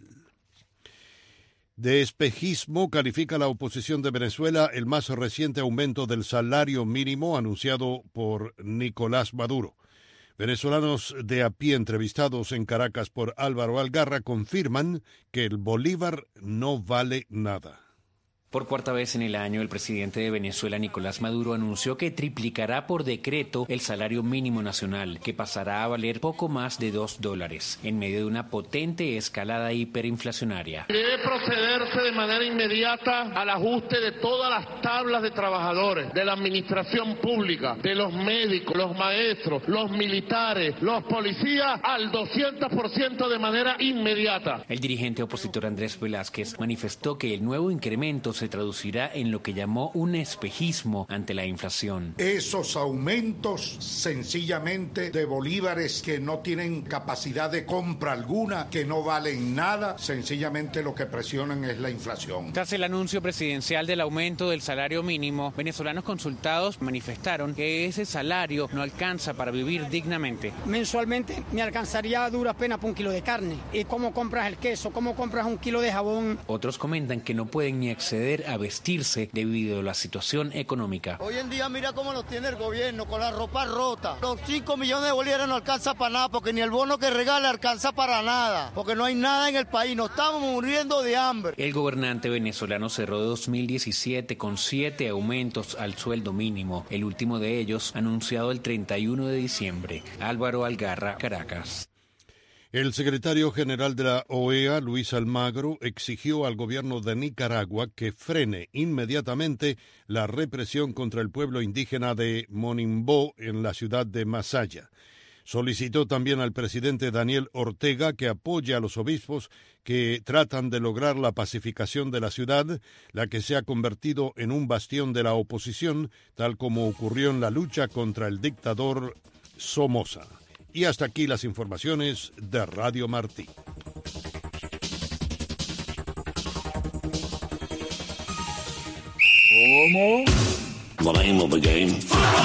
De espejismo califica la oposición de Venezuela el más reciente aumento del salario mínimo anunciado por Nicolás Maduro. Venezolanos de a pie entrevistados en Caracas por Álvaro Algarra confirman que el bolívar no vale nada. Por cuarta vez en el año, el presidente de Venezuela, Nicolás Maduro, anunció que triplicará por decreto el salario mínimo nacional, que pasará a valer poco más de dos dólares, en medio de una potente escalada hiperinflacionaria. Debe procederse de manera inmediata al ajuste de todas las tablas de trabajadores, de la administración pública, de los médicos, los maestros, los militares, los policías, al doscientos por ciento de manera inmediata. El dirigente opositor Andrés Velázquez manifestó que el nuevo incremento se se traducirá en lo que llamó un espejismo ante la inflación. Esos aumentos sencillamente de bolívares que no tienen capacidad de compra alguna, que no valen nada, sencillamente lo que presionan es la inflación. Tras el anuncio presidencial del aumento del salario mínimo, venezolanos consultados manifestaron que ese salario no alcanza para vivir dignamente. Mensualmente me alcanzaría a duras penas por un kilo de carne. ¿Y cómo compras el queso? ¿Cómo compras un kilo de jabón? Otros comentan que no pueden ni acceder a vestirse debido a la situación económica. Hoy en día mira cómo nos tiene el gobierno, con la ropa rota. Los cinco millones de bolívares no alcanza para nada, porque ni el bono que regala alcanza para nada, porque no hay nada en el país, nos estamos muriendo de hambre. El gobernante venezolano cerró dos mil diecisiete con siete aumentos al sueldo mínimo, el último de ellos anunciado el treinta y uno de diciembre. Álvaro Algarra, Caracas. El secretario general de la O E A, Luis Almagro, exigió al gobierno de Nicaragua que frene inmediatamente la represión contra el pueblo indígena de Monimbó en la ciudad de Masaya. Solicitó también al presidente Daniel Ortega que apoye a los obispos que tratan de lograr la pacificación de la ciudad, la que se ha convertido en un bastión de la oposición, tal como ocurrió en la lucha contra el dictador Somoza. Y hasta aquí las informaciones de Radio Martí. ¿Cómo? The name of the game.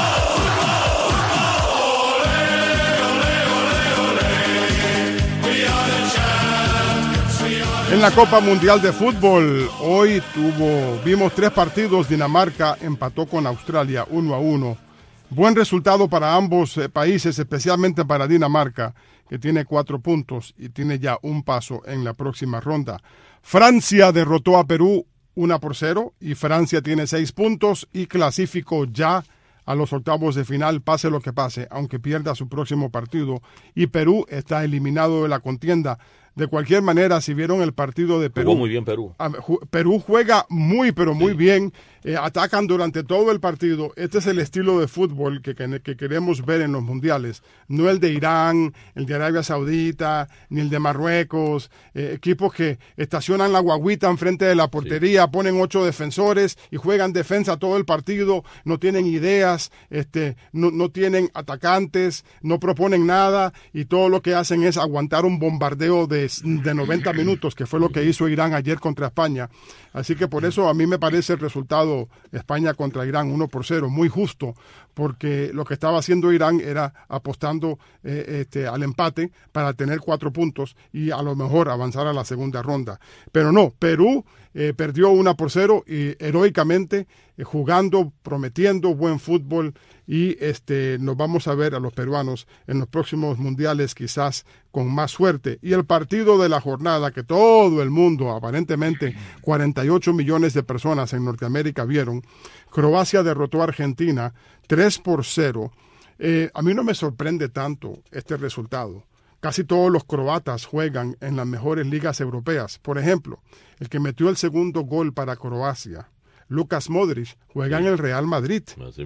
En la Copa Mundial de Fútbol, hoy tuvo, vimos tres partidos. Dinamarca empató con Australia uno a uno. Buen resultado para ambos eh, países, especialmente para Dinamarca, que tiene cuatro puntos y tiene ya un paso en la próxima ronda. Francia derrotó a Perú uno por cero y Francia tiene seis puntos y clasificó ya a los octavos de final, pase lo que pase, aunque pierda su próximo partido. Y Perú está eliminado de la contienda. De cualquier manera, si vieron el partido de Perú... Jugó muy bien Perú. Perú juega muy, pero muy sí. bien. Eh, atacan durante todo el partido. Este es el estilo de fútbol que, que, que queremos ver en los mundiales. No el de Irán, el de Arabia Saudita, ni el de Marruecos. Eh, equipos que estacionan la guaguita enfrente de la portería, sí. ponen ocho defensores y juegan defensa todo el partido. No tienen ideas, este, no, no tienen atacantes, no proponen nada y todo lo que hacen es aguantar un bombardeo de de noventa minutos, que fue lo que hizo Irán ayer contra España. Así que por eso a mí me parece el resultado España contra Irán uno por cero, muy justo, porque lo que estaba haciendo Irán era apostando eh, este, al empate para tener cuatro puntos y a lo mejor avanzar a la segunda ronda. Pero no, Perú eh, perdió uno por cero y heroicamente eh, jugando, prometiendo buen fútbol y este, nos vamos a ver a los peruanos en los próximos mundiales quizás con más suerte. Y el partido de la jornada que todo el mundo, aparentemente cuarenta y ocho millones de personas en Norteamérica vieron, Croacia derrotó a Argentina tres por cero. Eh, a mí no me sorprende tanto este resultado. Casi todos los croatas juegan en las mejores ligas europeas. Por ejemplo, el que metió el segundo gol para Croacia, Lukas Modric, juega sí. en el Real Madrid.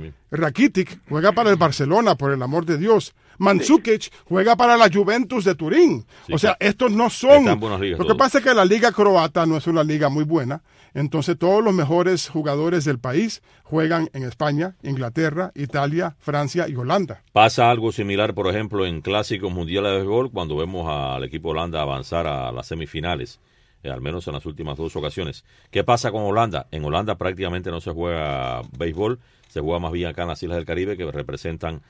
Rakitic juega para el Barcelona, por el amor de Dios. Mandzukic sí. juega para la Juventus de Turín. Sí, o sea, estos no son... Ligas, Lo que todos. pasa es que la liga croata no es una liga muy buena. Entonces, todos los mejores jugadores del país juegan en España, Inglaterra, Italia, Francia y Holanda. Pasa algo similar, por ejemplo, en clásicos mundiales de béisbol, cuando vemos al equipo Holanda avanzar a las semifinales. Eh, al menos en las últimas dos ocasiones. ¿Qué pasa con Holanda? En Holanda prácticamente no se juega béisbol, se juega más bien acá en las Islas del Caribe, que representan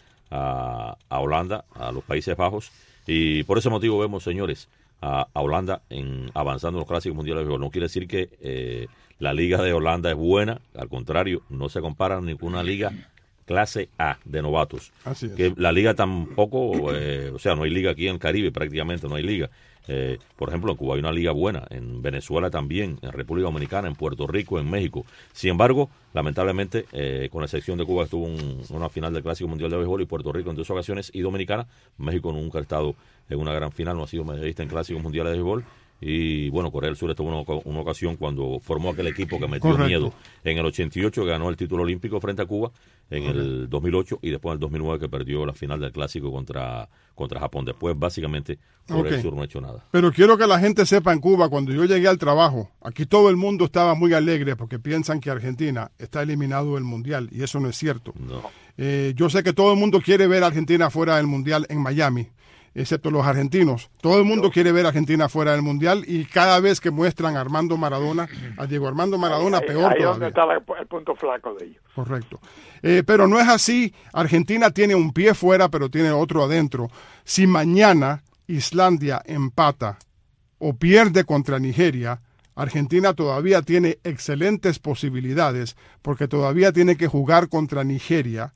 a, a Holanda, a los Países Bajos, y por ese motivo vemos, señores, a, a Holanda en, avanzando en los clásicos mundiales de béisbol. No quiere decir que eh, la liga de Holanda es buena, al contrario, no se compara a ninguna liga clase A de novatos. Así es. Que la liga tampoco, eh, o sea, no hay liga aquí en el Caribe, prácticamente no hay liga. Eh, por ejemplo, en Cuba hay una liga buena, en Venezuela también, en República Dominicana, en Puerto Rico, en México. Sin embargo, lamentablemente, eh, con la excepción de Cuba, estuvo en una final del Clásico Mundial de Béisbol y Puerto Rico en dos ocasiones, y Dominicana, México nunca ha estado en una gran final, no ha sido medallista en Clásicos Mundiales de Béisbol. Y bueno, Corea del Sur estuvo una, una ocasión cuando formó aquel equipo que metió Correcto. miedo en el ochenta y ocho, que ganó el título olímpico frente a Cuba en Correcto. el dos mil ocho, y después en el dos mil nueve que perdió la final del clásico contra, contra Japón. Después básicamente Corea okay. del Sur no ha hecho nada. Pero quiero que la gente sepa en Cuba, cuando yo llegué al trabajo, aquí todo el mundo estaba muy alegre porque piensan que Argentina está eliminado del Mundial, y eso no es cierto. No. Eh, yo sé que todo el mundo quiere ver a Argentina fuera del Mundial en Miami, excepto los argentinos. Todo el mundo quiere ver a Argentina fuera del Mundial, y cada vez que muestran a Armando Maradona, a Diego Armando Maradona, ahí, peor ahí todavía. Ahí donde está la, el punto flaco de ellos. Correcto. Eh, pero no es así. Argentina tiene un pie fuera, pero tiene otro adentro. Si mañana Islandia empata o pierde contra Nigeria, Argentina todavía tiene excelentes posibilidades, porque todavía tiene que jugar contra Nigeria.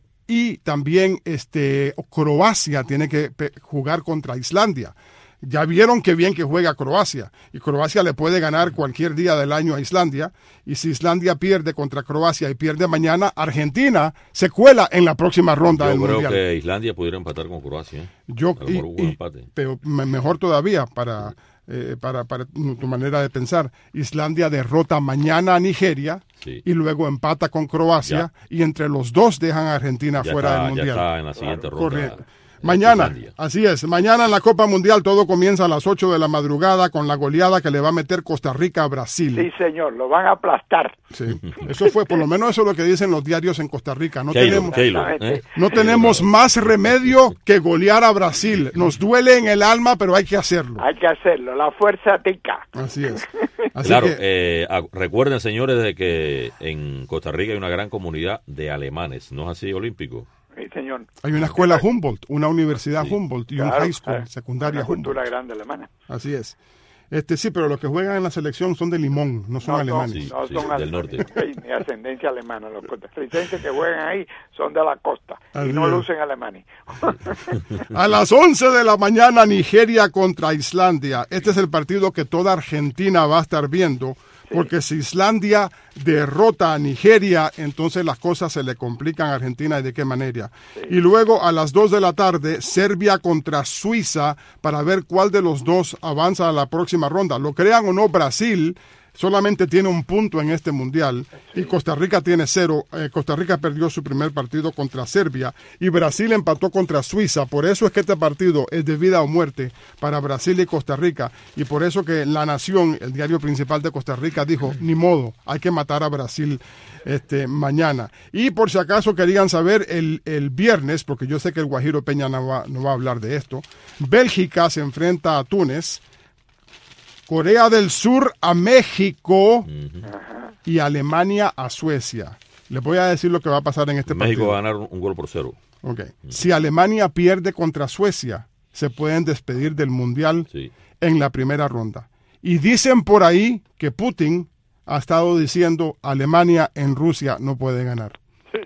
Y también este, Croacia tiene que jugar contra Islandia. Ya vieron qué bien que juega Croacia. Y Croacia le puede ganar cualquier día del año a Islandia. Y si Islandia pierde contra Croacia y pierde mañana, Argentina se cuela en la próxima ronda Yo del creo Mundial. que Islandia pudiera empatar con Croacia. ¿eh? Yo, y, y, empate. Pero mejor todavía para... Eh, para, para tu manera de pensar. Islandia derrota mañana a Nigeria sí. y luego empata con Croacia, ya. y entre los dos dejan a Argentina ya fuera está, del Mundial. Ya está en la siguiente claro. ronda. Mañana, así es, mañana en la Copa Mundial todo comienza a las ocho de la madrugada con la goleada que le va a meter Costa Rica a Brasil. Sí, señor, lo van a aplastar. Sí, eso fue, por lo menos eso es lo que dicen los diarios en Costa Rica. No Keylor, tenemos, Keylor, ¿eh? no tenemos más remedio que golear a Brasil. Nos duele en el alma, pero hay que hacerlo. Hay que hacerlo, la fuerza tica. Así es. Así claro, que, eh, recuerden, señores, de que en Costa Rica hay una gran comunidad de alemanes, ¿no es así, Olímpico? Sí, señor. Hay una escuela Humboldt, una universidad sí. Humboldt y claro, un high school, claro. secundaria una cultura Humboldt. grande alemana. Así es. Este sí, pero los que juegan en la selección son de Limón, no son no, alemanes. Sí, no sí, son del norte. Ni ascendencia alemana. Los costarricenses que juegan ahí son de la costa Así y no es. lucen alemanes. A las once de la mañana, Nigeria contra Islandia. Este es el partido que toda Argentina va a estar viendo. Porque si Islandia derrota a Nigeria, entonces las cosas se le complican a Argentina y de qué manera. Sí. Y luego a las dos de la tarde, Serbia contra Suiza para ver cuál de los dos avanza a la próxima ronda. Lo crean o no, Brasil solamente tiene un punto en este mundial y Costa Rica tiene cero. Eh, Costa Rica perdió su primer partido contra Serbia y Brasil empató contra Suiza. Por eso es que este partido es de vida o muerte para Brasil y Costa Rica. Y por eso que La Nación, el diario principal de Costa Rica, dijo, ni modo, hay que matar a Brasil este mañana. Y por si acaso querían saber, el, el viernes, porque yo sé que el Guajiro Peña no va, no va a hablar de esto, Bélgica se enfrenta a Túnez, Corea del Sur a México uh-huh. y Alemania a Suecia. Les voy a decir lo que va a pasar en este México partido. México va a ganar un gol por cero. Okay. Uh-huh. Si Alemania pierde contra Suecia, se pueden despedir del Mundial sí. en la primera ronda. Y dicen por ahí que Putin ha estado diciendo Alemania en Rusia no puede ganar.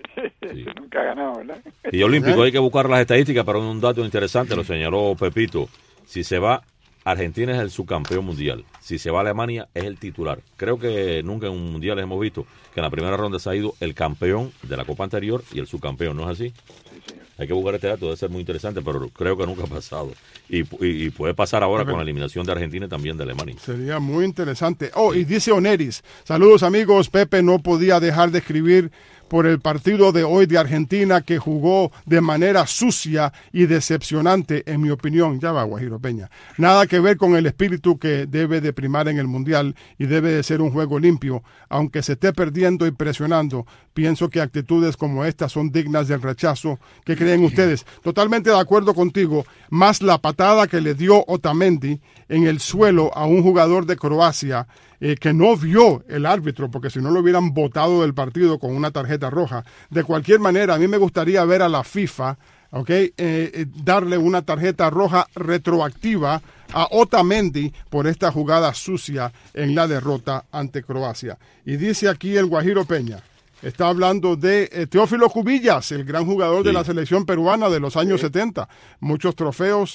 Sí. Nunca ha ganado, ¿verdad? Y Olímpico, hay que buscar las estadísticas, pero un dato interesante lo señaló Pepito. Si se va Argentina es el subcampeón mundial. Si se va a Alemania, es el titular. Creo que nunca en un mundial hemos visto que en la primera ronda se ha ido el campeón de la Copa anterior y el subcampeón, ¿no es así? Sí, señor. Hay que buscar este dato, debe ser muy interesante, pero creo que nunca ha pasado. Y, y, y puede pasar ahora con la eliminación de Argentina y también de Alemania. Sería muy interesante. Oh, y dice Oneris, saludos amigos, Pepe no podía dejar de escribir por el partido de hoy de Argentina que jugó de manera sucia y decepcionante, en mi opinión. Ya va, Guajiro Peña. Nada que ver con el espíritu que debe de primar en el Mundial y debe de ser un juego limpio. Aunque se esté perdiendo y presionando, pienso que actitudes como estas son dignas del rechazo. ¿Qué creen ustedes? Totalmente de acuerdo contigo, más la patada que le dio Otamendi en el suelo a un jugador de Croacia, Eh, que no vio el árbitro, porque si no lo hubieran botado del partido con una tarjeta roja. De cualquier manera, a mí me gustaría ver a la FIFA, okay, eh, eh, darle una tarjeta roja retroactiva a Otamendi por esta jugada sucia en la derrota ante Croacia. Y dice aquí el Guajiro Peña, está hablando de eh, Teófilo Cubillas, el gran jugador sí. de la selección peruana de los años sí. setenta. Muchos trofeos.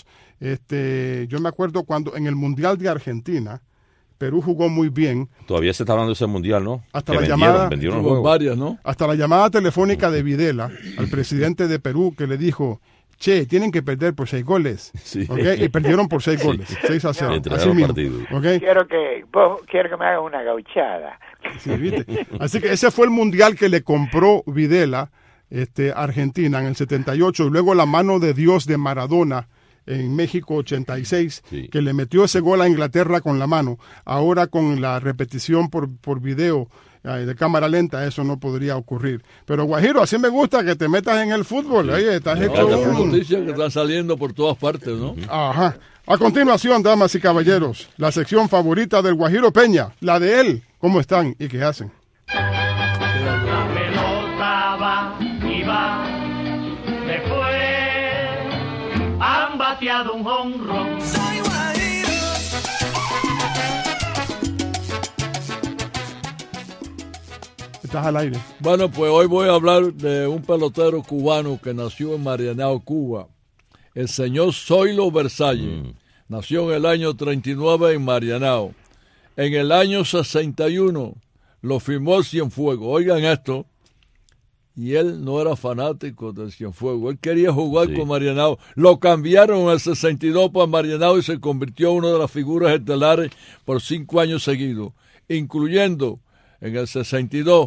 Este, yo me acuerdo cuando en el Mundial de Argentina, Perú jugó muy bien. Todavía se está hablando de ese mundial, ¿no? Hasta que la vendieron, llamada, vendieron varias, ¿no? Hasta la llamada telefónica de Videla al presidente de Perú que le dijo, che, tienen que perder por seis goles. Sí. ¿Okay? Y perdieron por seis goles, sí. seis a cero. Así mismo. ¿Okay? Quiero que vos, quiero que me hagas una gauchada. Sí, ¿viste? Así que ese fue el mundial que le compró Videla, este, Argentina en el setenta y ocho, y luego la mano de Dios de Maradona en México ochenta y seis, sí. que le metió ese gol a Inglaterra con la mano. Ahora con la repetición por, por video eh, de cámara lenta, eso no podría ocurrir. Pero Guajiro, así me gusta que te metas en el fútbol. Sí. Oye, estás no, hecho un... un... noticias que están saliendo por todas partes, ¿no? Ajá. A continuación, damas y caballeros, la sección favorita del Guajiro Peña, la de él. ¿Cómo están y qué hacen? La pelota va y va, después han bateado un jonrón. Soy Guajiro. Estás al aire. Bueno, pues hoy voy a hablar de un pelotero cubano que nació en Marianao, Cuba. El señor Zoilo Versalles. Mm. Nació en el año treinta y nueve en Marianao. En el año sesenta y uno lo firmó el Cienfuegos. Oigan esto. Y él no era fanático del Cienfuegos. Él quería jugar sí. con Marianao. Lo cambiaron en el sesenta y dos para Marianao y se convirtió en una de las figuras estelares por cinco años seguidos, incluyendo en el sesenta y dos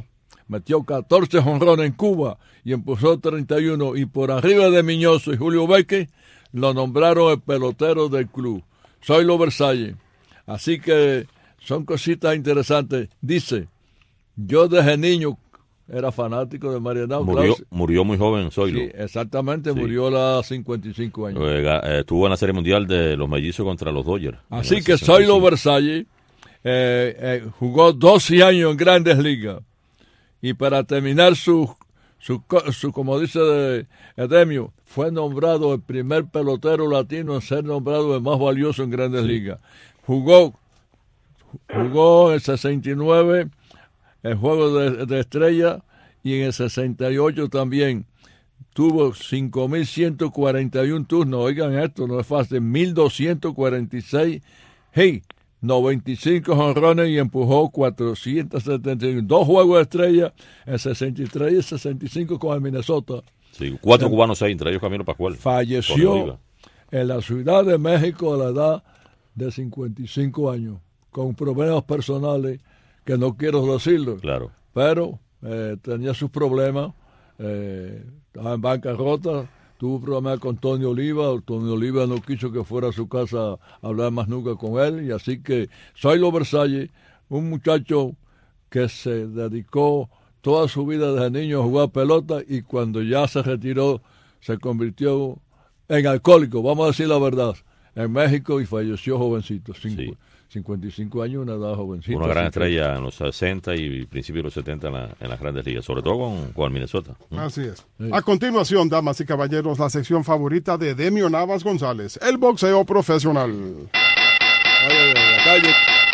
metió catorce jonrones en Cuba y empujó treinta y uno, y por arriba de Miñoso y Julio Vázquez lo nombraron el pelotero del club, Zoilo Versalles. Así que son cositas interesantes. Dice, yo desde niño era fanático de Marianao. Murió, claro, murió muy joven Zoilo. Sí, exactamente, Sí. murió a los cincuenta y cinco años. Eh, estuvo en la Serie Mundial de los Mellizos contra los Dodgers. Así que Zoilo Versalles eh, eh, jugó doce años en Grandes Ligas. Y para terminar su, su, su como dice Edemio, fue nombrado el primer pelotero latino en ser nombrado el más valioso en Grandes sí. Ligas. Jugó, jugó en sesenta y nueve el Juego de, de Estrella y en el sesenta y ocho también. Tuvo cinco mil ciento cuarenta y uno turnos. Oigan esto, no es fácil. mil doscientos cuarenta y seis. Hey, noventa y cinco jonrones y empujó cuatrocientos setenta y uno. Dos Juegos de Estrella, el sesenta y tres y el sesenta y cinco con el Minnesota. Sí, cuatro eh, cubanos ahí, entre ellos Camilo Pascual. Falleció en la Ciudad de México a la edad de cincuenta y cinco años, con problemas personales que no quiero decirlo. Claro. Pero eh, tenía sus problemas, eh, estaba en bancarrota, tuvo problemas con Tony Oliva. Tony Oliva no quiso que fuera a su casa a hablar más nunca con él, y así que Zoilo Versalles, un muchacho que se dedicó toda su vida desde niño a jugar pelota, y cuando ya se retiró se convirtió en alcohólico, vamos a decir la verdad, en México, y falleció jovencito, cinco, sí. cincuenta y cinco años, una edad jovencita. Una gran estrella en los sesenta y principios de los setenta en, la, en las Grandes Ligas, sobre todo con, con el Minnesota. Así es. Sí. A continuación, damas y caballeros, la sección favorita de Demio Navas González, el boxeo profesional. Oye, de la calle.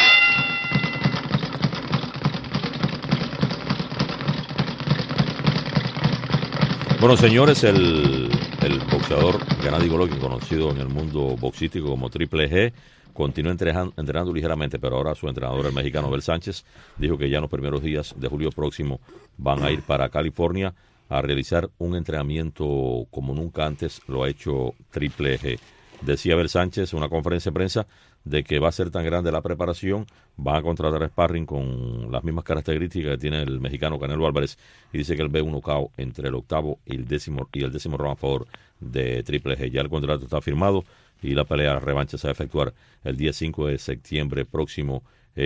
Bueno, señores, el, el boxeador Gennady Golovkin, conocido en el mundo boxístico como Triple G, continúa entrenando, entrenando ligeramente, pero ahora su entrenador, el mexicano Abel Sánchez, dijo que ya en los primeros días de julio próximo van a ir para California a realizar un entrenamiento como nunca antes lo ha hecho Triple G. Decía Abel Sánchez en una conferencia de prensa de que va a ser tan grande la preparación, van a contratar sparring con las mismas características que tiene el mexicano Canelo Álvarez, y dice que él ve un knockout entre el octavo y el décimo y el décimo round a favor de Triple G. Ya el contrato está firmado y la pelea revancha se va a efectuar el día cinco de septiembre próximo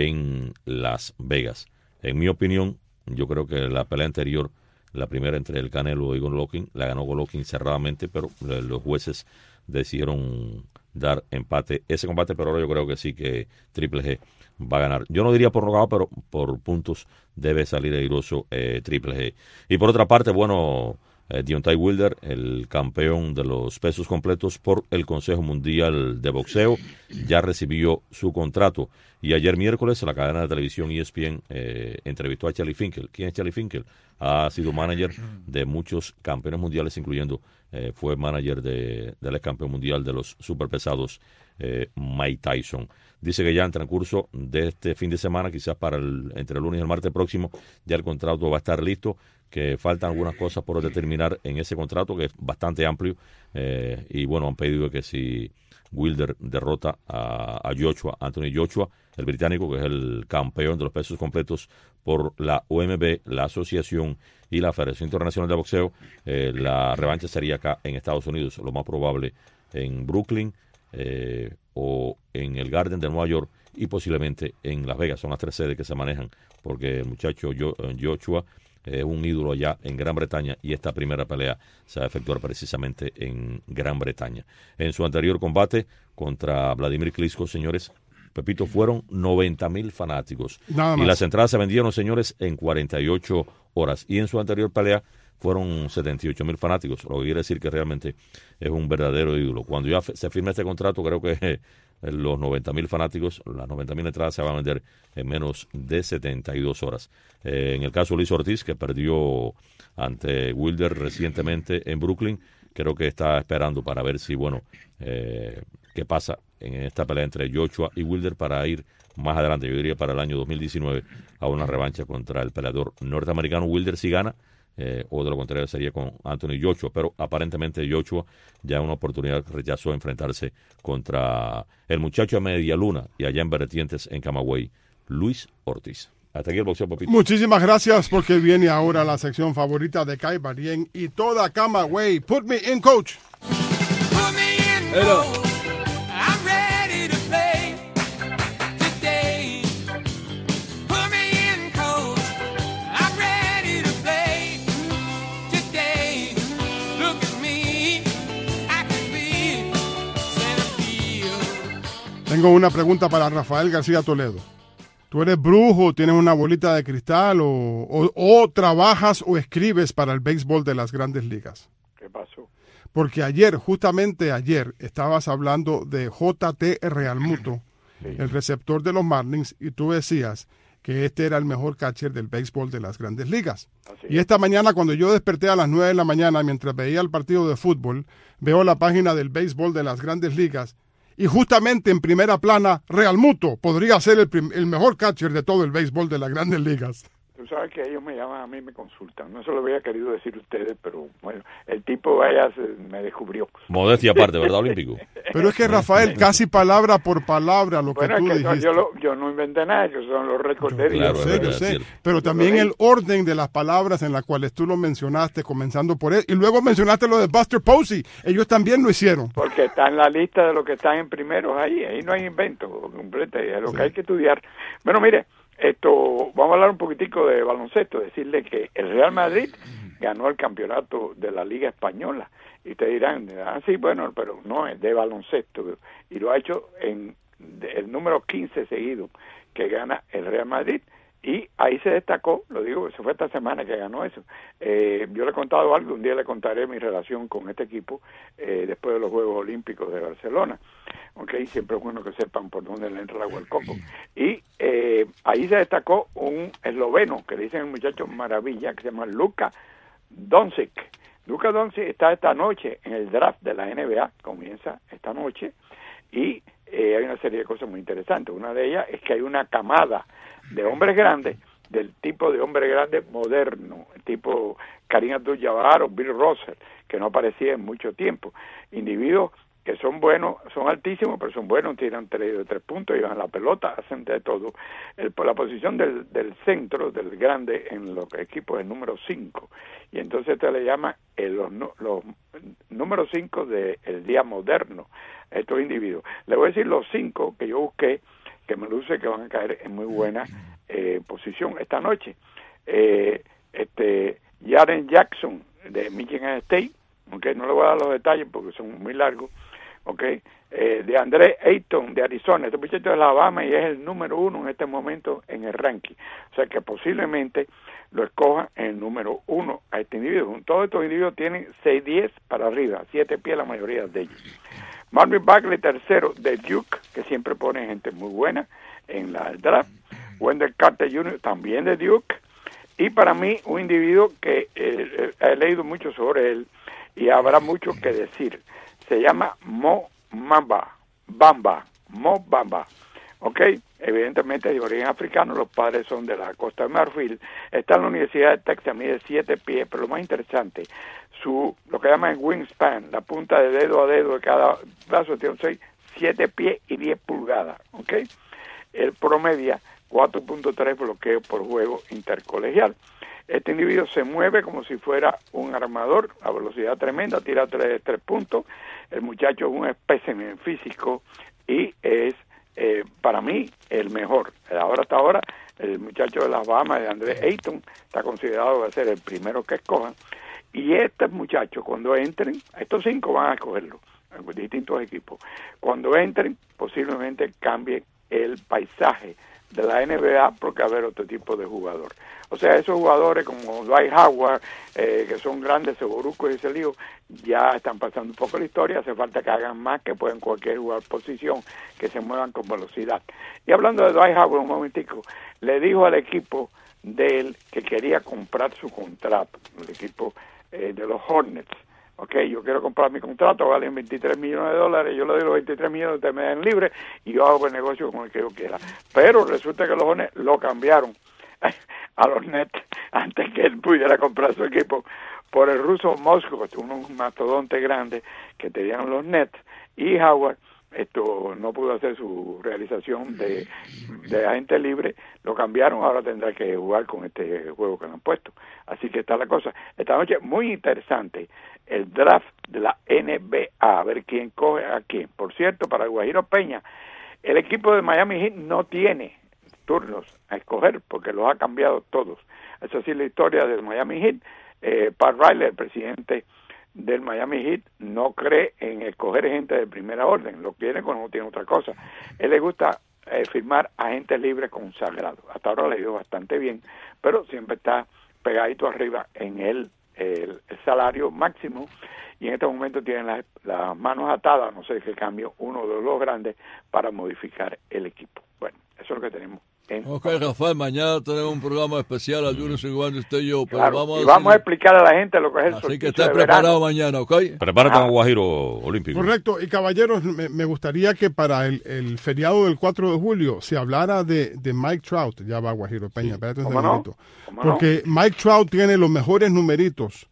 en Las Vegas. En mi opinión, yo creo que la pelea anterior, la primera entre el Canelo y Golovkin, la ganó Golovkin cerradamente, pero los jueces decidieron dar empate ese combate, pero ahora yo creo que sí que Triple G va a ganar. Yo no diría por nocaut, pero por puntos debe salir airoso eh, Triple G. Y por otra parte, bueno, eh, Deontay Wilder, el campeón de los pesos completos por el Consejo Mundial de Boxeo, ya recibió su contrato. Y ayer miércoles la cadena de televisión E S P N eh, entrevistó a Charlie Finkel. ¿Quién es Charlie Finkel? Ha sido manager de muchos campeones mundiales, incluyendo eh, fue manager de, del ex campeón mundial de los superpesados, eh, Mike Tyson. Dice que ya en transcurso de este fin de semana, quizás para el, entre el lunes y el martes próximo, ya el contrato va a estar listo, que faltan algunas cosas por determinar en ese contrato, que es bastante amplio, eh, y bueno, han pedido que si Wilder derrota a, a Joshua, Anthony Joshua, el británico, que es el campeón de los pesos completos por la O M B, la asociación y la Federación Internacional de Boxeo, eh, la revancha sería acá en Estados Unidos, lo más probable en Brooklyn eh, o en el Garden de Nueva York, y posiblemente en Las Vegas. Son las tres sedes que se manejan, porque el muchacho Joshua es un ídolo allá en Gran Bretaña, y esta primera pelea se va a efectuar precisamente en Gran Bretaña. En su anterior combate contra Vladimir Klitschko, señores, Pepito, fueron noventa mil fanáticos. Nada más. Y las entradas se vendieron, señores, en cuarenta y ocho horas. Y en su anterior pelea fueron setenta y ocho mil fanáticos, lo que quiere decir que realmente es un verdadero ídolo. Cuando ya se firme este contrato, creo que los noventa mil fanáticos, las noventa mil entradas se van a vender en menos de setenta y dos horas. Eh, en el caso de Luis Ortiz, que perdió ante Wilder recientemente en Brooklyn, creo que está esperando para ver si, bueno, eh, qué pasa en esta pelea entre Joshua y Wilder para ir más adelante, yo diría para el año dos mil diecinueve, a una revancha contra el peleador norteamericano. Wilder si gana, eh, o de lo contrario sería con Anthony Joshua, pero aparentemente Joshua ya en una oportunidad rechazó enfrentarse contra el muchacho de Media Luna y allá en Vertientes, en Camagüey, Luis Ortiz. Hasta aquí el boxeo, papito. Muchísimas gracias, porque viene ahora la sección favorita de Kai Barien y toda cama, güey. Put me in, coach. Put me in, coach. I'm ready to play today. Put me in, coach. I'm ready to play today. Look at me. I can be center field. Tengo una pregunta para Rafael García Toledo. ¿Tú eres brujo, tienes una bolita de cristal o, o, o trabajas o escribes para el béisbol de las grandes ligas? ¿Qué pasó? Porque ayer, justamente ayer, estabas hablando de J T Realmuto, sí, el receptor de los Marlins, y tú decías que este era el mejor catcher del béisbol de las grandes ligas. Así. Y esta mañana, cuando yo desperté a las nueve de la mañana, mientras veía el partido de fútbol, veo la página del béisbol de las grandes ligas, y justamente en primera plana, Realmuto podría ser el, prim- el mejor catcher de todo el béisbol de las grandes ligas. Tú sabes que ellos me llaman a mí y me consultan. No se lo había querido decir a ustedes, pero bueno, el tipo vaya se, me descubrió. Modestia aparte, ¿verdad, Olímpico? Pero es que, Rafael, casi palabra por palabra lo bueno, que tú es que dijiste. Yo, lo, yo no inventé nada, que son los récords de Claro, yo sé, yo sé. Pero también el orden de las palabras en las cuales tú lo mencionaste, comenzando por él, y luego mencionaste lo de Buster Posey. Ellos también lo hicieron. Porque está en la lista de los que están en primeros ahí. Ahí no hay invento completo, es lo sí. que hay que estudiar. Bueno, mire, esto, vamos a hablar un poquitico de baloncesto, decirle que el Real Madrid ganó el campeonato de la Liga Española. Y ustedes dirán, ah, sí, bueno, pero no, es de baloncesto. Y lo ha hecho en el número quince seguido que gana el Real Madrid. Y ahí se destacó, lo digo, eso fue esta semana que ganó eso. Eh, yo le he contado algo, un día le contaré mi relación con este equipo eh, después de los Juegos Olímpicos de Barcelona. Okay, siempre es bueno que sepan por dónde le entra el agua al coco. Y eh, ahí se destacó un esloveno, que le dicen el muchacho maravilla, que se llama Luka Doncic. Luka Doncic está esta noche en el draft de la N B A, comienza esta noche, y eh, hay una serie de cosas muy interesantes. Una de ellas es que hay una camada de hombres grandes, del tipo de hombre grande moderno, tipo Kareem Abdul-Jabbar o Bill Russell, que no aparecía en mucho tiempo. Individuos que son buenos, son altísimos, pero son buenos, tiran tres de tres puntos, llevan la pelota, hacen de todo. El, por la posición del, del centro, del grande, en los equipos es el número cinco. Y entonces te le llama el, los, los número cinco del día moderno, estos individuos. Le voy a decir los cinco que yo busqué, que me luce que van a caer en muy buena eh, posición esta noche. Eh, este Jaren Jackson de Michigan State, aunque no le voy a dar los detalles porque son muy largos, okay. Eh, de André Ayton de Arizona, este muchacho de Alabama y es el número uno en este momento en el ranking, o sea que posiblemente lo escojan en el número uno a este individuo. Todos estos individuos tienen seis diez para arriba, siete pies la mayoría de ellos. Marvin Bagley, tercero, de Duke, que siempre pone gente muy buena en la draft. Wendell Carter junior, también de Duke. Y para mí, un individuo que eh, he leído mucho sobre él y habrá mucho que decir. Se llama Mo Bamba. Bamba. Mo Bamba. ¿Ok? Evidentemente de origen africano, los padres son de la Costa de Marfil. Está en la Universidad de Texas, mide siete pies, pero lo más interesante, su lo que llaman wingspan, la punta de dedo a dedo de cada brazo tiene seis, siete pies y diez pulgadas, ¿ok? El promedia cuatro punto tres bloqueos por juego intercolegial. Este individuo se mueve como si fuera un armador, a velocidad tremenda, tira tres, tres puntos. El muchacho es un espécimen físico y es, eh, para mí, el mejor. Ahora hasta ahora, el muchacho de las Bahamas, de André Ayton, está considerado a ser el primero que escojan. Y estos muchachos, cuando entren, estos cinco van a escogerlo, en distintos equipos. Cuando entren, posiblemente cambie el paisaje de la N B A porque va a haber otro tipo de jugador. O sea, esos jugadores como Dwight Howard, eh, que son grandes, segurucos y ese lío, ya están pasando un poco la historia, hace falta que hagan más, que puedan cualquier jugar posición, que se muevan con velocidad. Y hablando de Dwight Howard, un momentico, le dijo al equipo de él que quería comprar su contrato, el equipo eh, de los Hornets. Ok, yo quiero comprar mi contrato, valen veintitrés millones de dólares, yo le doy los veintitrés millones, ustedes me den libre y yo hago el negocio con el que yo quiera. Pero resulta que los Hornets lo cambiaron a los Nets antes que él pudiera comprar su equipo por el ruso Moscú, un mastodonte grande que tenían los Nets, y Howard esto no pudo hacer su realización de, de agente libre, lo cambiaron, ahora tendrá que jugar con este juego que le han puesto. Así que está la cosa. Esta noche muy interesante el draft de la N B A, a ver quién coge a quién. Por cierto, para el Guajiro Peña, el equipo de Miami Heat no tiene turnos a escoger porque los ha cambiado todos. Esa sí es la historia del Miami Heat. Eh, Pat Riley, el presidente del Miami Heat, no cree en escoger gente de primera orden, lo quiere cuando no tiene otra cosa. Él le gusta eh, firmar agentes libres consagrados. Hasta ahora le ha ido bastante bien, pero siempre está pegadito arriba en el, el, el salario máximo, y en este momento tienen las, las manos atadas, no sé qué cambio, uno de los grandes para modificar el equipo. Bueno, eso es lo que tenemos. En... Ok, Rafael, mañana tenemos un programa especial al lunes y cuando usted y yo. Pero claro, vamos, y a, vamos a explicar a la gente lo que es el así que esté preparado mañana, ¿ok? Prepárate a un Guajiro Olímpico. Correcto. Y caballeros, me, me gustaría que para el, el feriado del cuatro de julio se hablara de, de Mike Trout. Ya va Guajiro Peña, sí. Espérate un ¿Cómo segundito. No? Porque no? Mike Trout tiene los mejores numeritos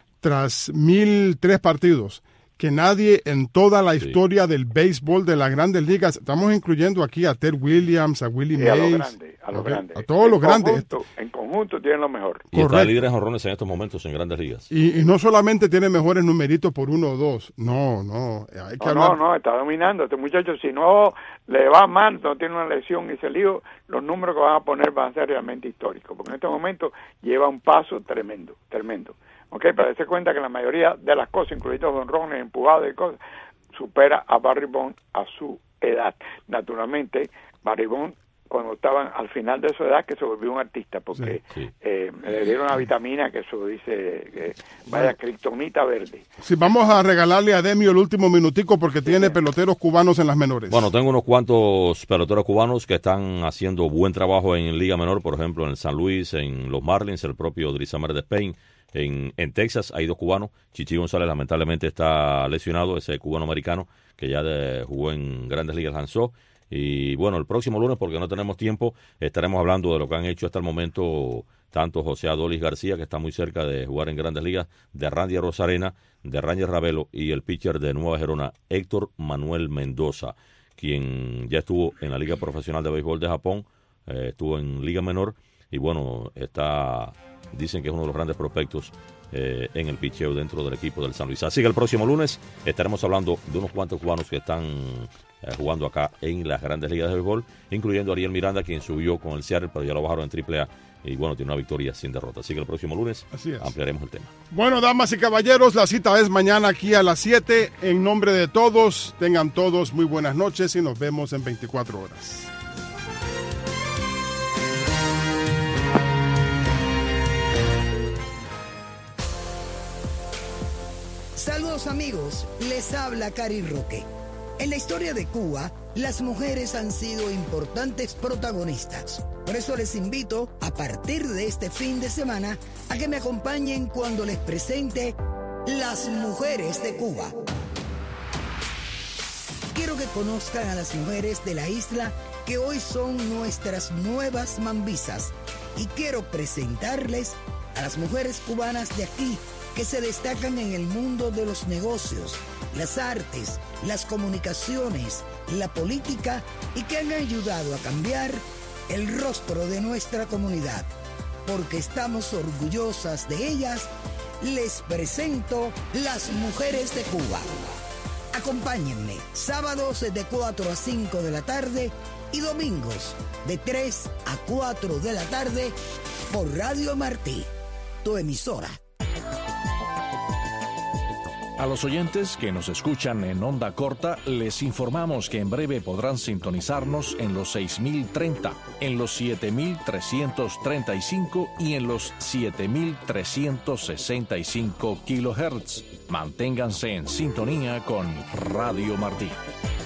tras mil tres partidos que nadie en toda la historia sí. del béisbol de las grandes ligas. Estamos incluyendo aquí a Ted Williams, a Willie sí, Mays. A los grandes, a los okay, grandes. A todos en los grandes. Conjunto, en conjunto tienen lo mejor. Y Correcto. Está líder en jonrones en estos momentos en grandes ligas. Y, y no solamente tiene mejores numeritos por uno o dos. No, no. Hay que no, hablar... no, no, está dominando. Este muchacho, si no le va mal, no tiene una lesión y se lío, los números que van a poner van a ser realmente históricos. Porque en este momento lleva un paso tremendo, tremendo. Ok, para darse cuenta que la mayoría de las cosas, incluidos honrones, empujados y cosas, supera a Barry Bonds a su edad. Naturalmente, Barry Bonds, cuando estaban al final de su edad, que se volvió un artista, porque sí, sí. Eh, le dieron una vitamina que eso dice, que vaya, kriptonita verde. Sí, vamos a regalarle a Demio el último minutico porque tiene sí. peloteros cubanos en las menores. Bueno, tengo unos cuantos peloteros cubanos que están haciendo buen trabajo en Liga Menor, por ejemplo, en San Luis, en los Marlins, el propio Drizamer de Spain. En, en Texas hay dos cubanos. Chichi González lamentablemente está lesionado, ese cubano-americano que ya de, jugó en Grandes Ligas lanzó. Y bueno, el próximo lunes, porque no tenemos tiempo, estaremos hablando de lo que han hecho hasta el momento tanto José Adolis García, que está muy cerca de jugar en Grandes Ligas, de Randy Rosarena, de Ranger Ravelo, y el pitcher de Nueva Gerona, Héctor Manuel Mendoza, quien ya estuvo en la Liga Profesional de Béisbol de Japón, eh, estuvo en Liga Menor, y bueno, está... dicen que es uno de los grandes prospectos eh, en el picheo dentro del equipo del San Luis. Así que el próximo lunes estaremos hablando de unos cuantos cubanos que están eh, jugando acá en las grandes ligas de béisbol, incluyendo a Ariel Miranda, quien subió con el Seattle, pero ya lo bajaron en triple A y bueno, tiene una victoria sin derrota. Así que el próximo lunes ampliaremos el tema. Bueno, damas y caballeros, la cita es mañana aquí a las siete. En nombre de todos, tengan todos muy buenas noches y nos vemos en veinticuatro horas. Saludos amigos, les habla Cari Roque. En la historia de Cuba, las mujeres han sido importantes protagonistas. Por eso les invito, a partir de este fin de semana, a que me acompañen cuando les presente Las Mujeres de Cuba. Quiero que conozcan a las mujeres de la isla que hoy son nuestras nuevas mambisas. Y quiero presentarles a las mujeres cubanas de aquí, que se destacan en el mundo de los negocios, las artes, las comunicaciones, la política y que han ayudado a cambiar el rostro de nuestra comunidad. Porque estamos orgullosas de ellas, les presento Las Mujeres de Cuba. Acompáñenme sábados de cuatro a cinco de la tarde y domingos de tres a cuatro de la tarde por Radio Martí, tu emisora. A los oyentes que nos escuchan en onda corta, les informamos que en breve podrán sintonizarnos en los seis mil treinta, en los siete mil trescientos treinta y cinco y en los siete mil trescientos sesenta y cinco kilohertz. Manténganse en sintonía con Radio Martí.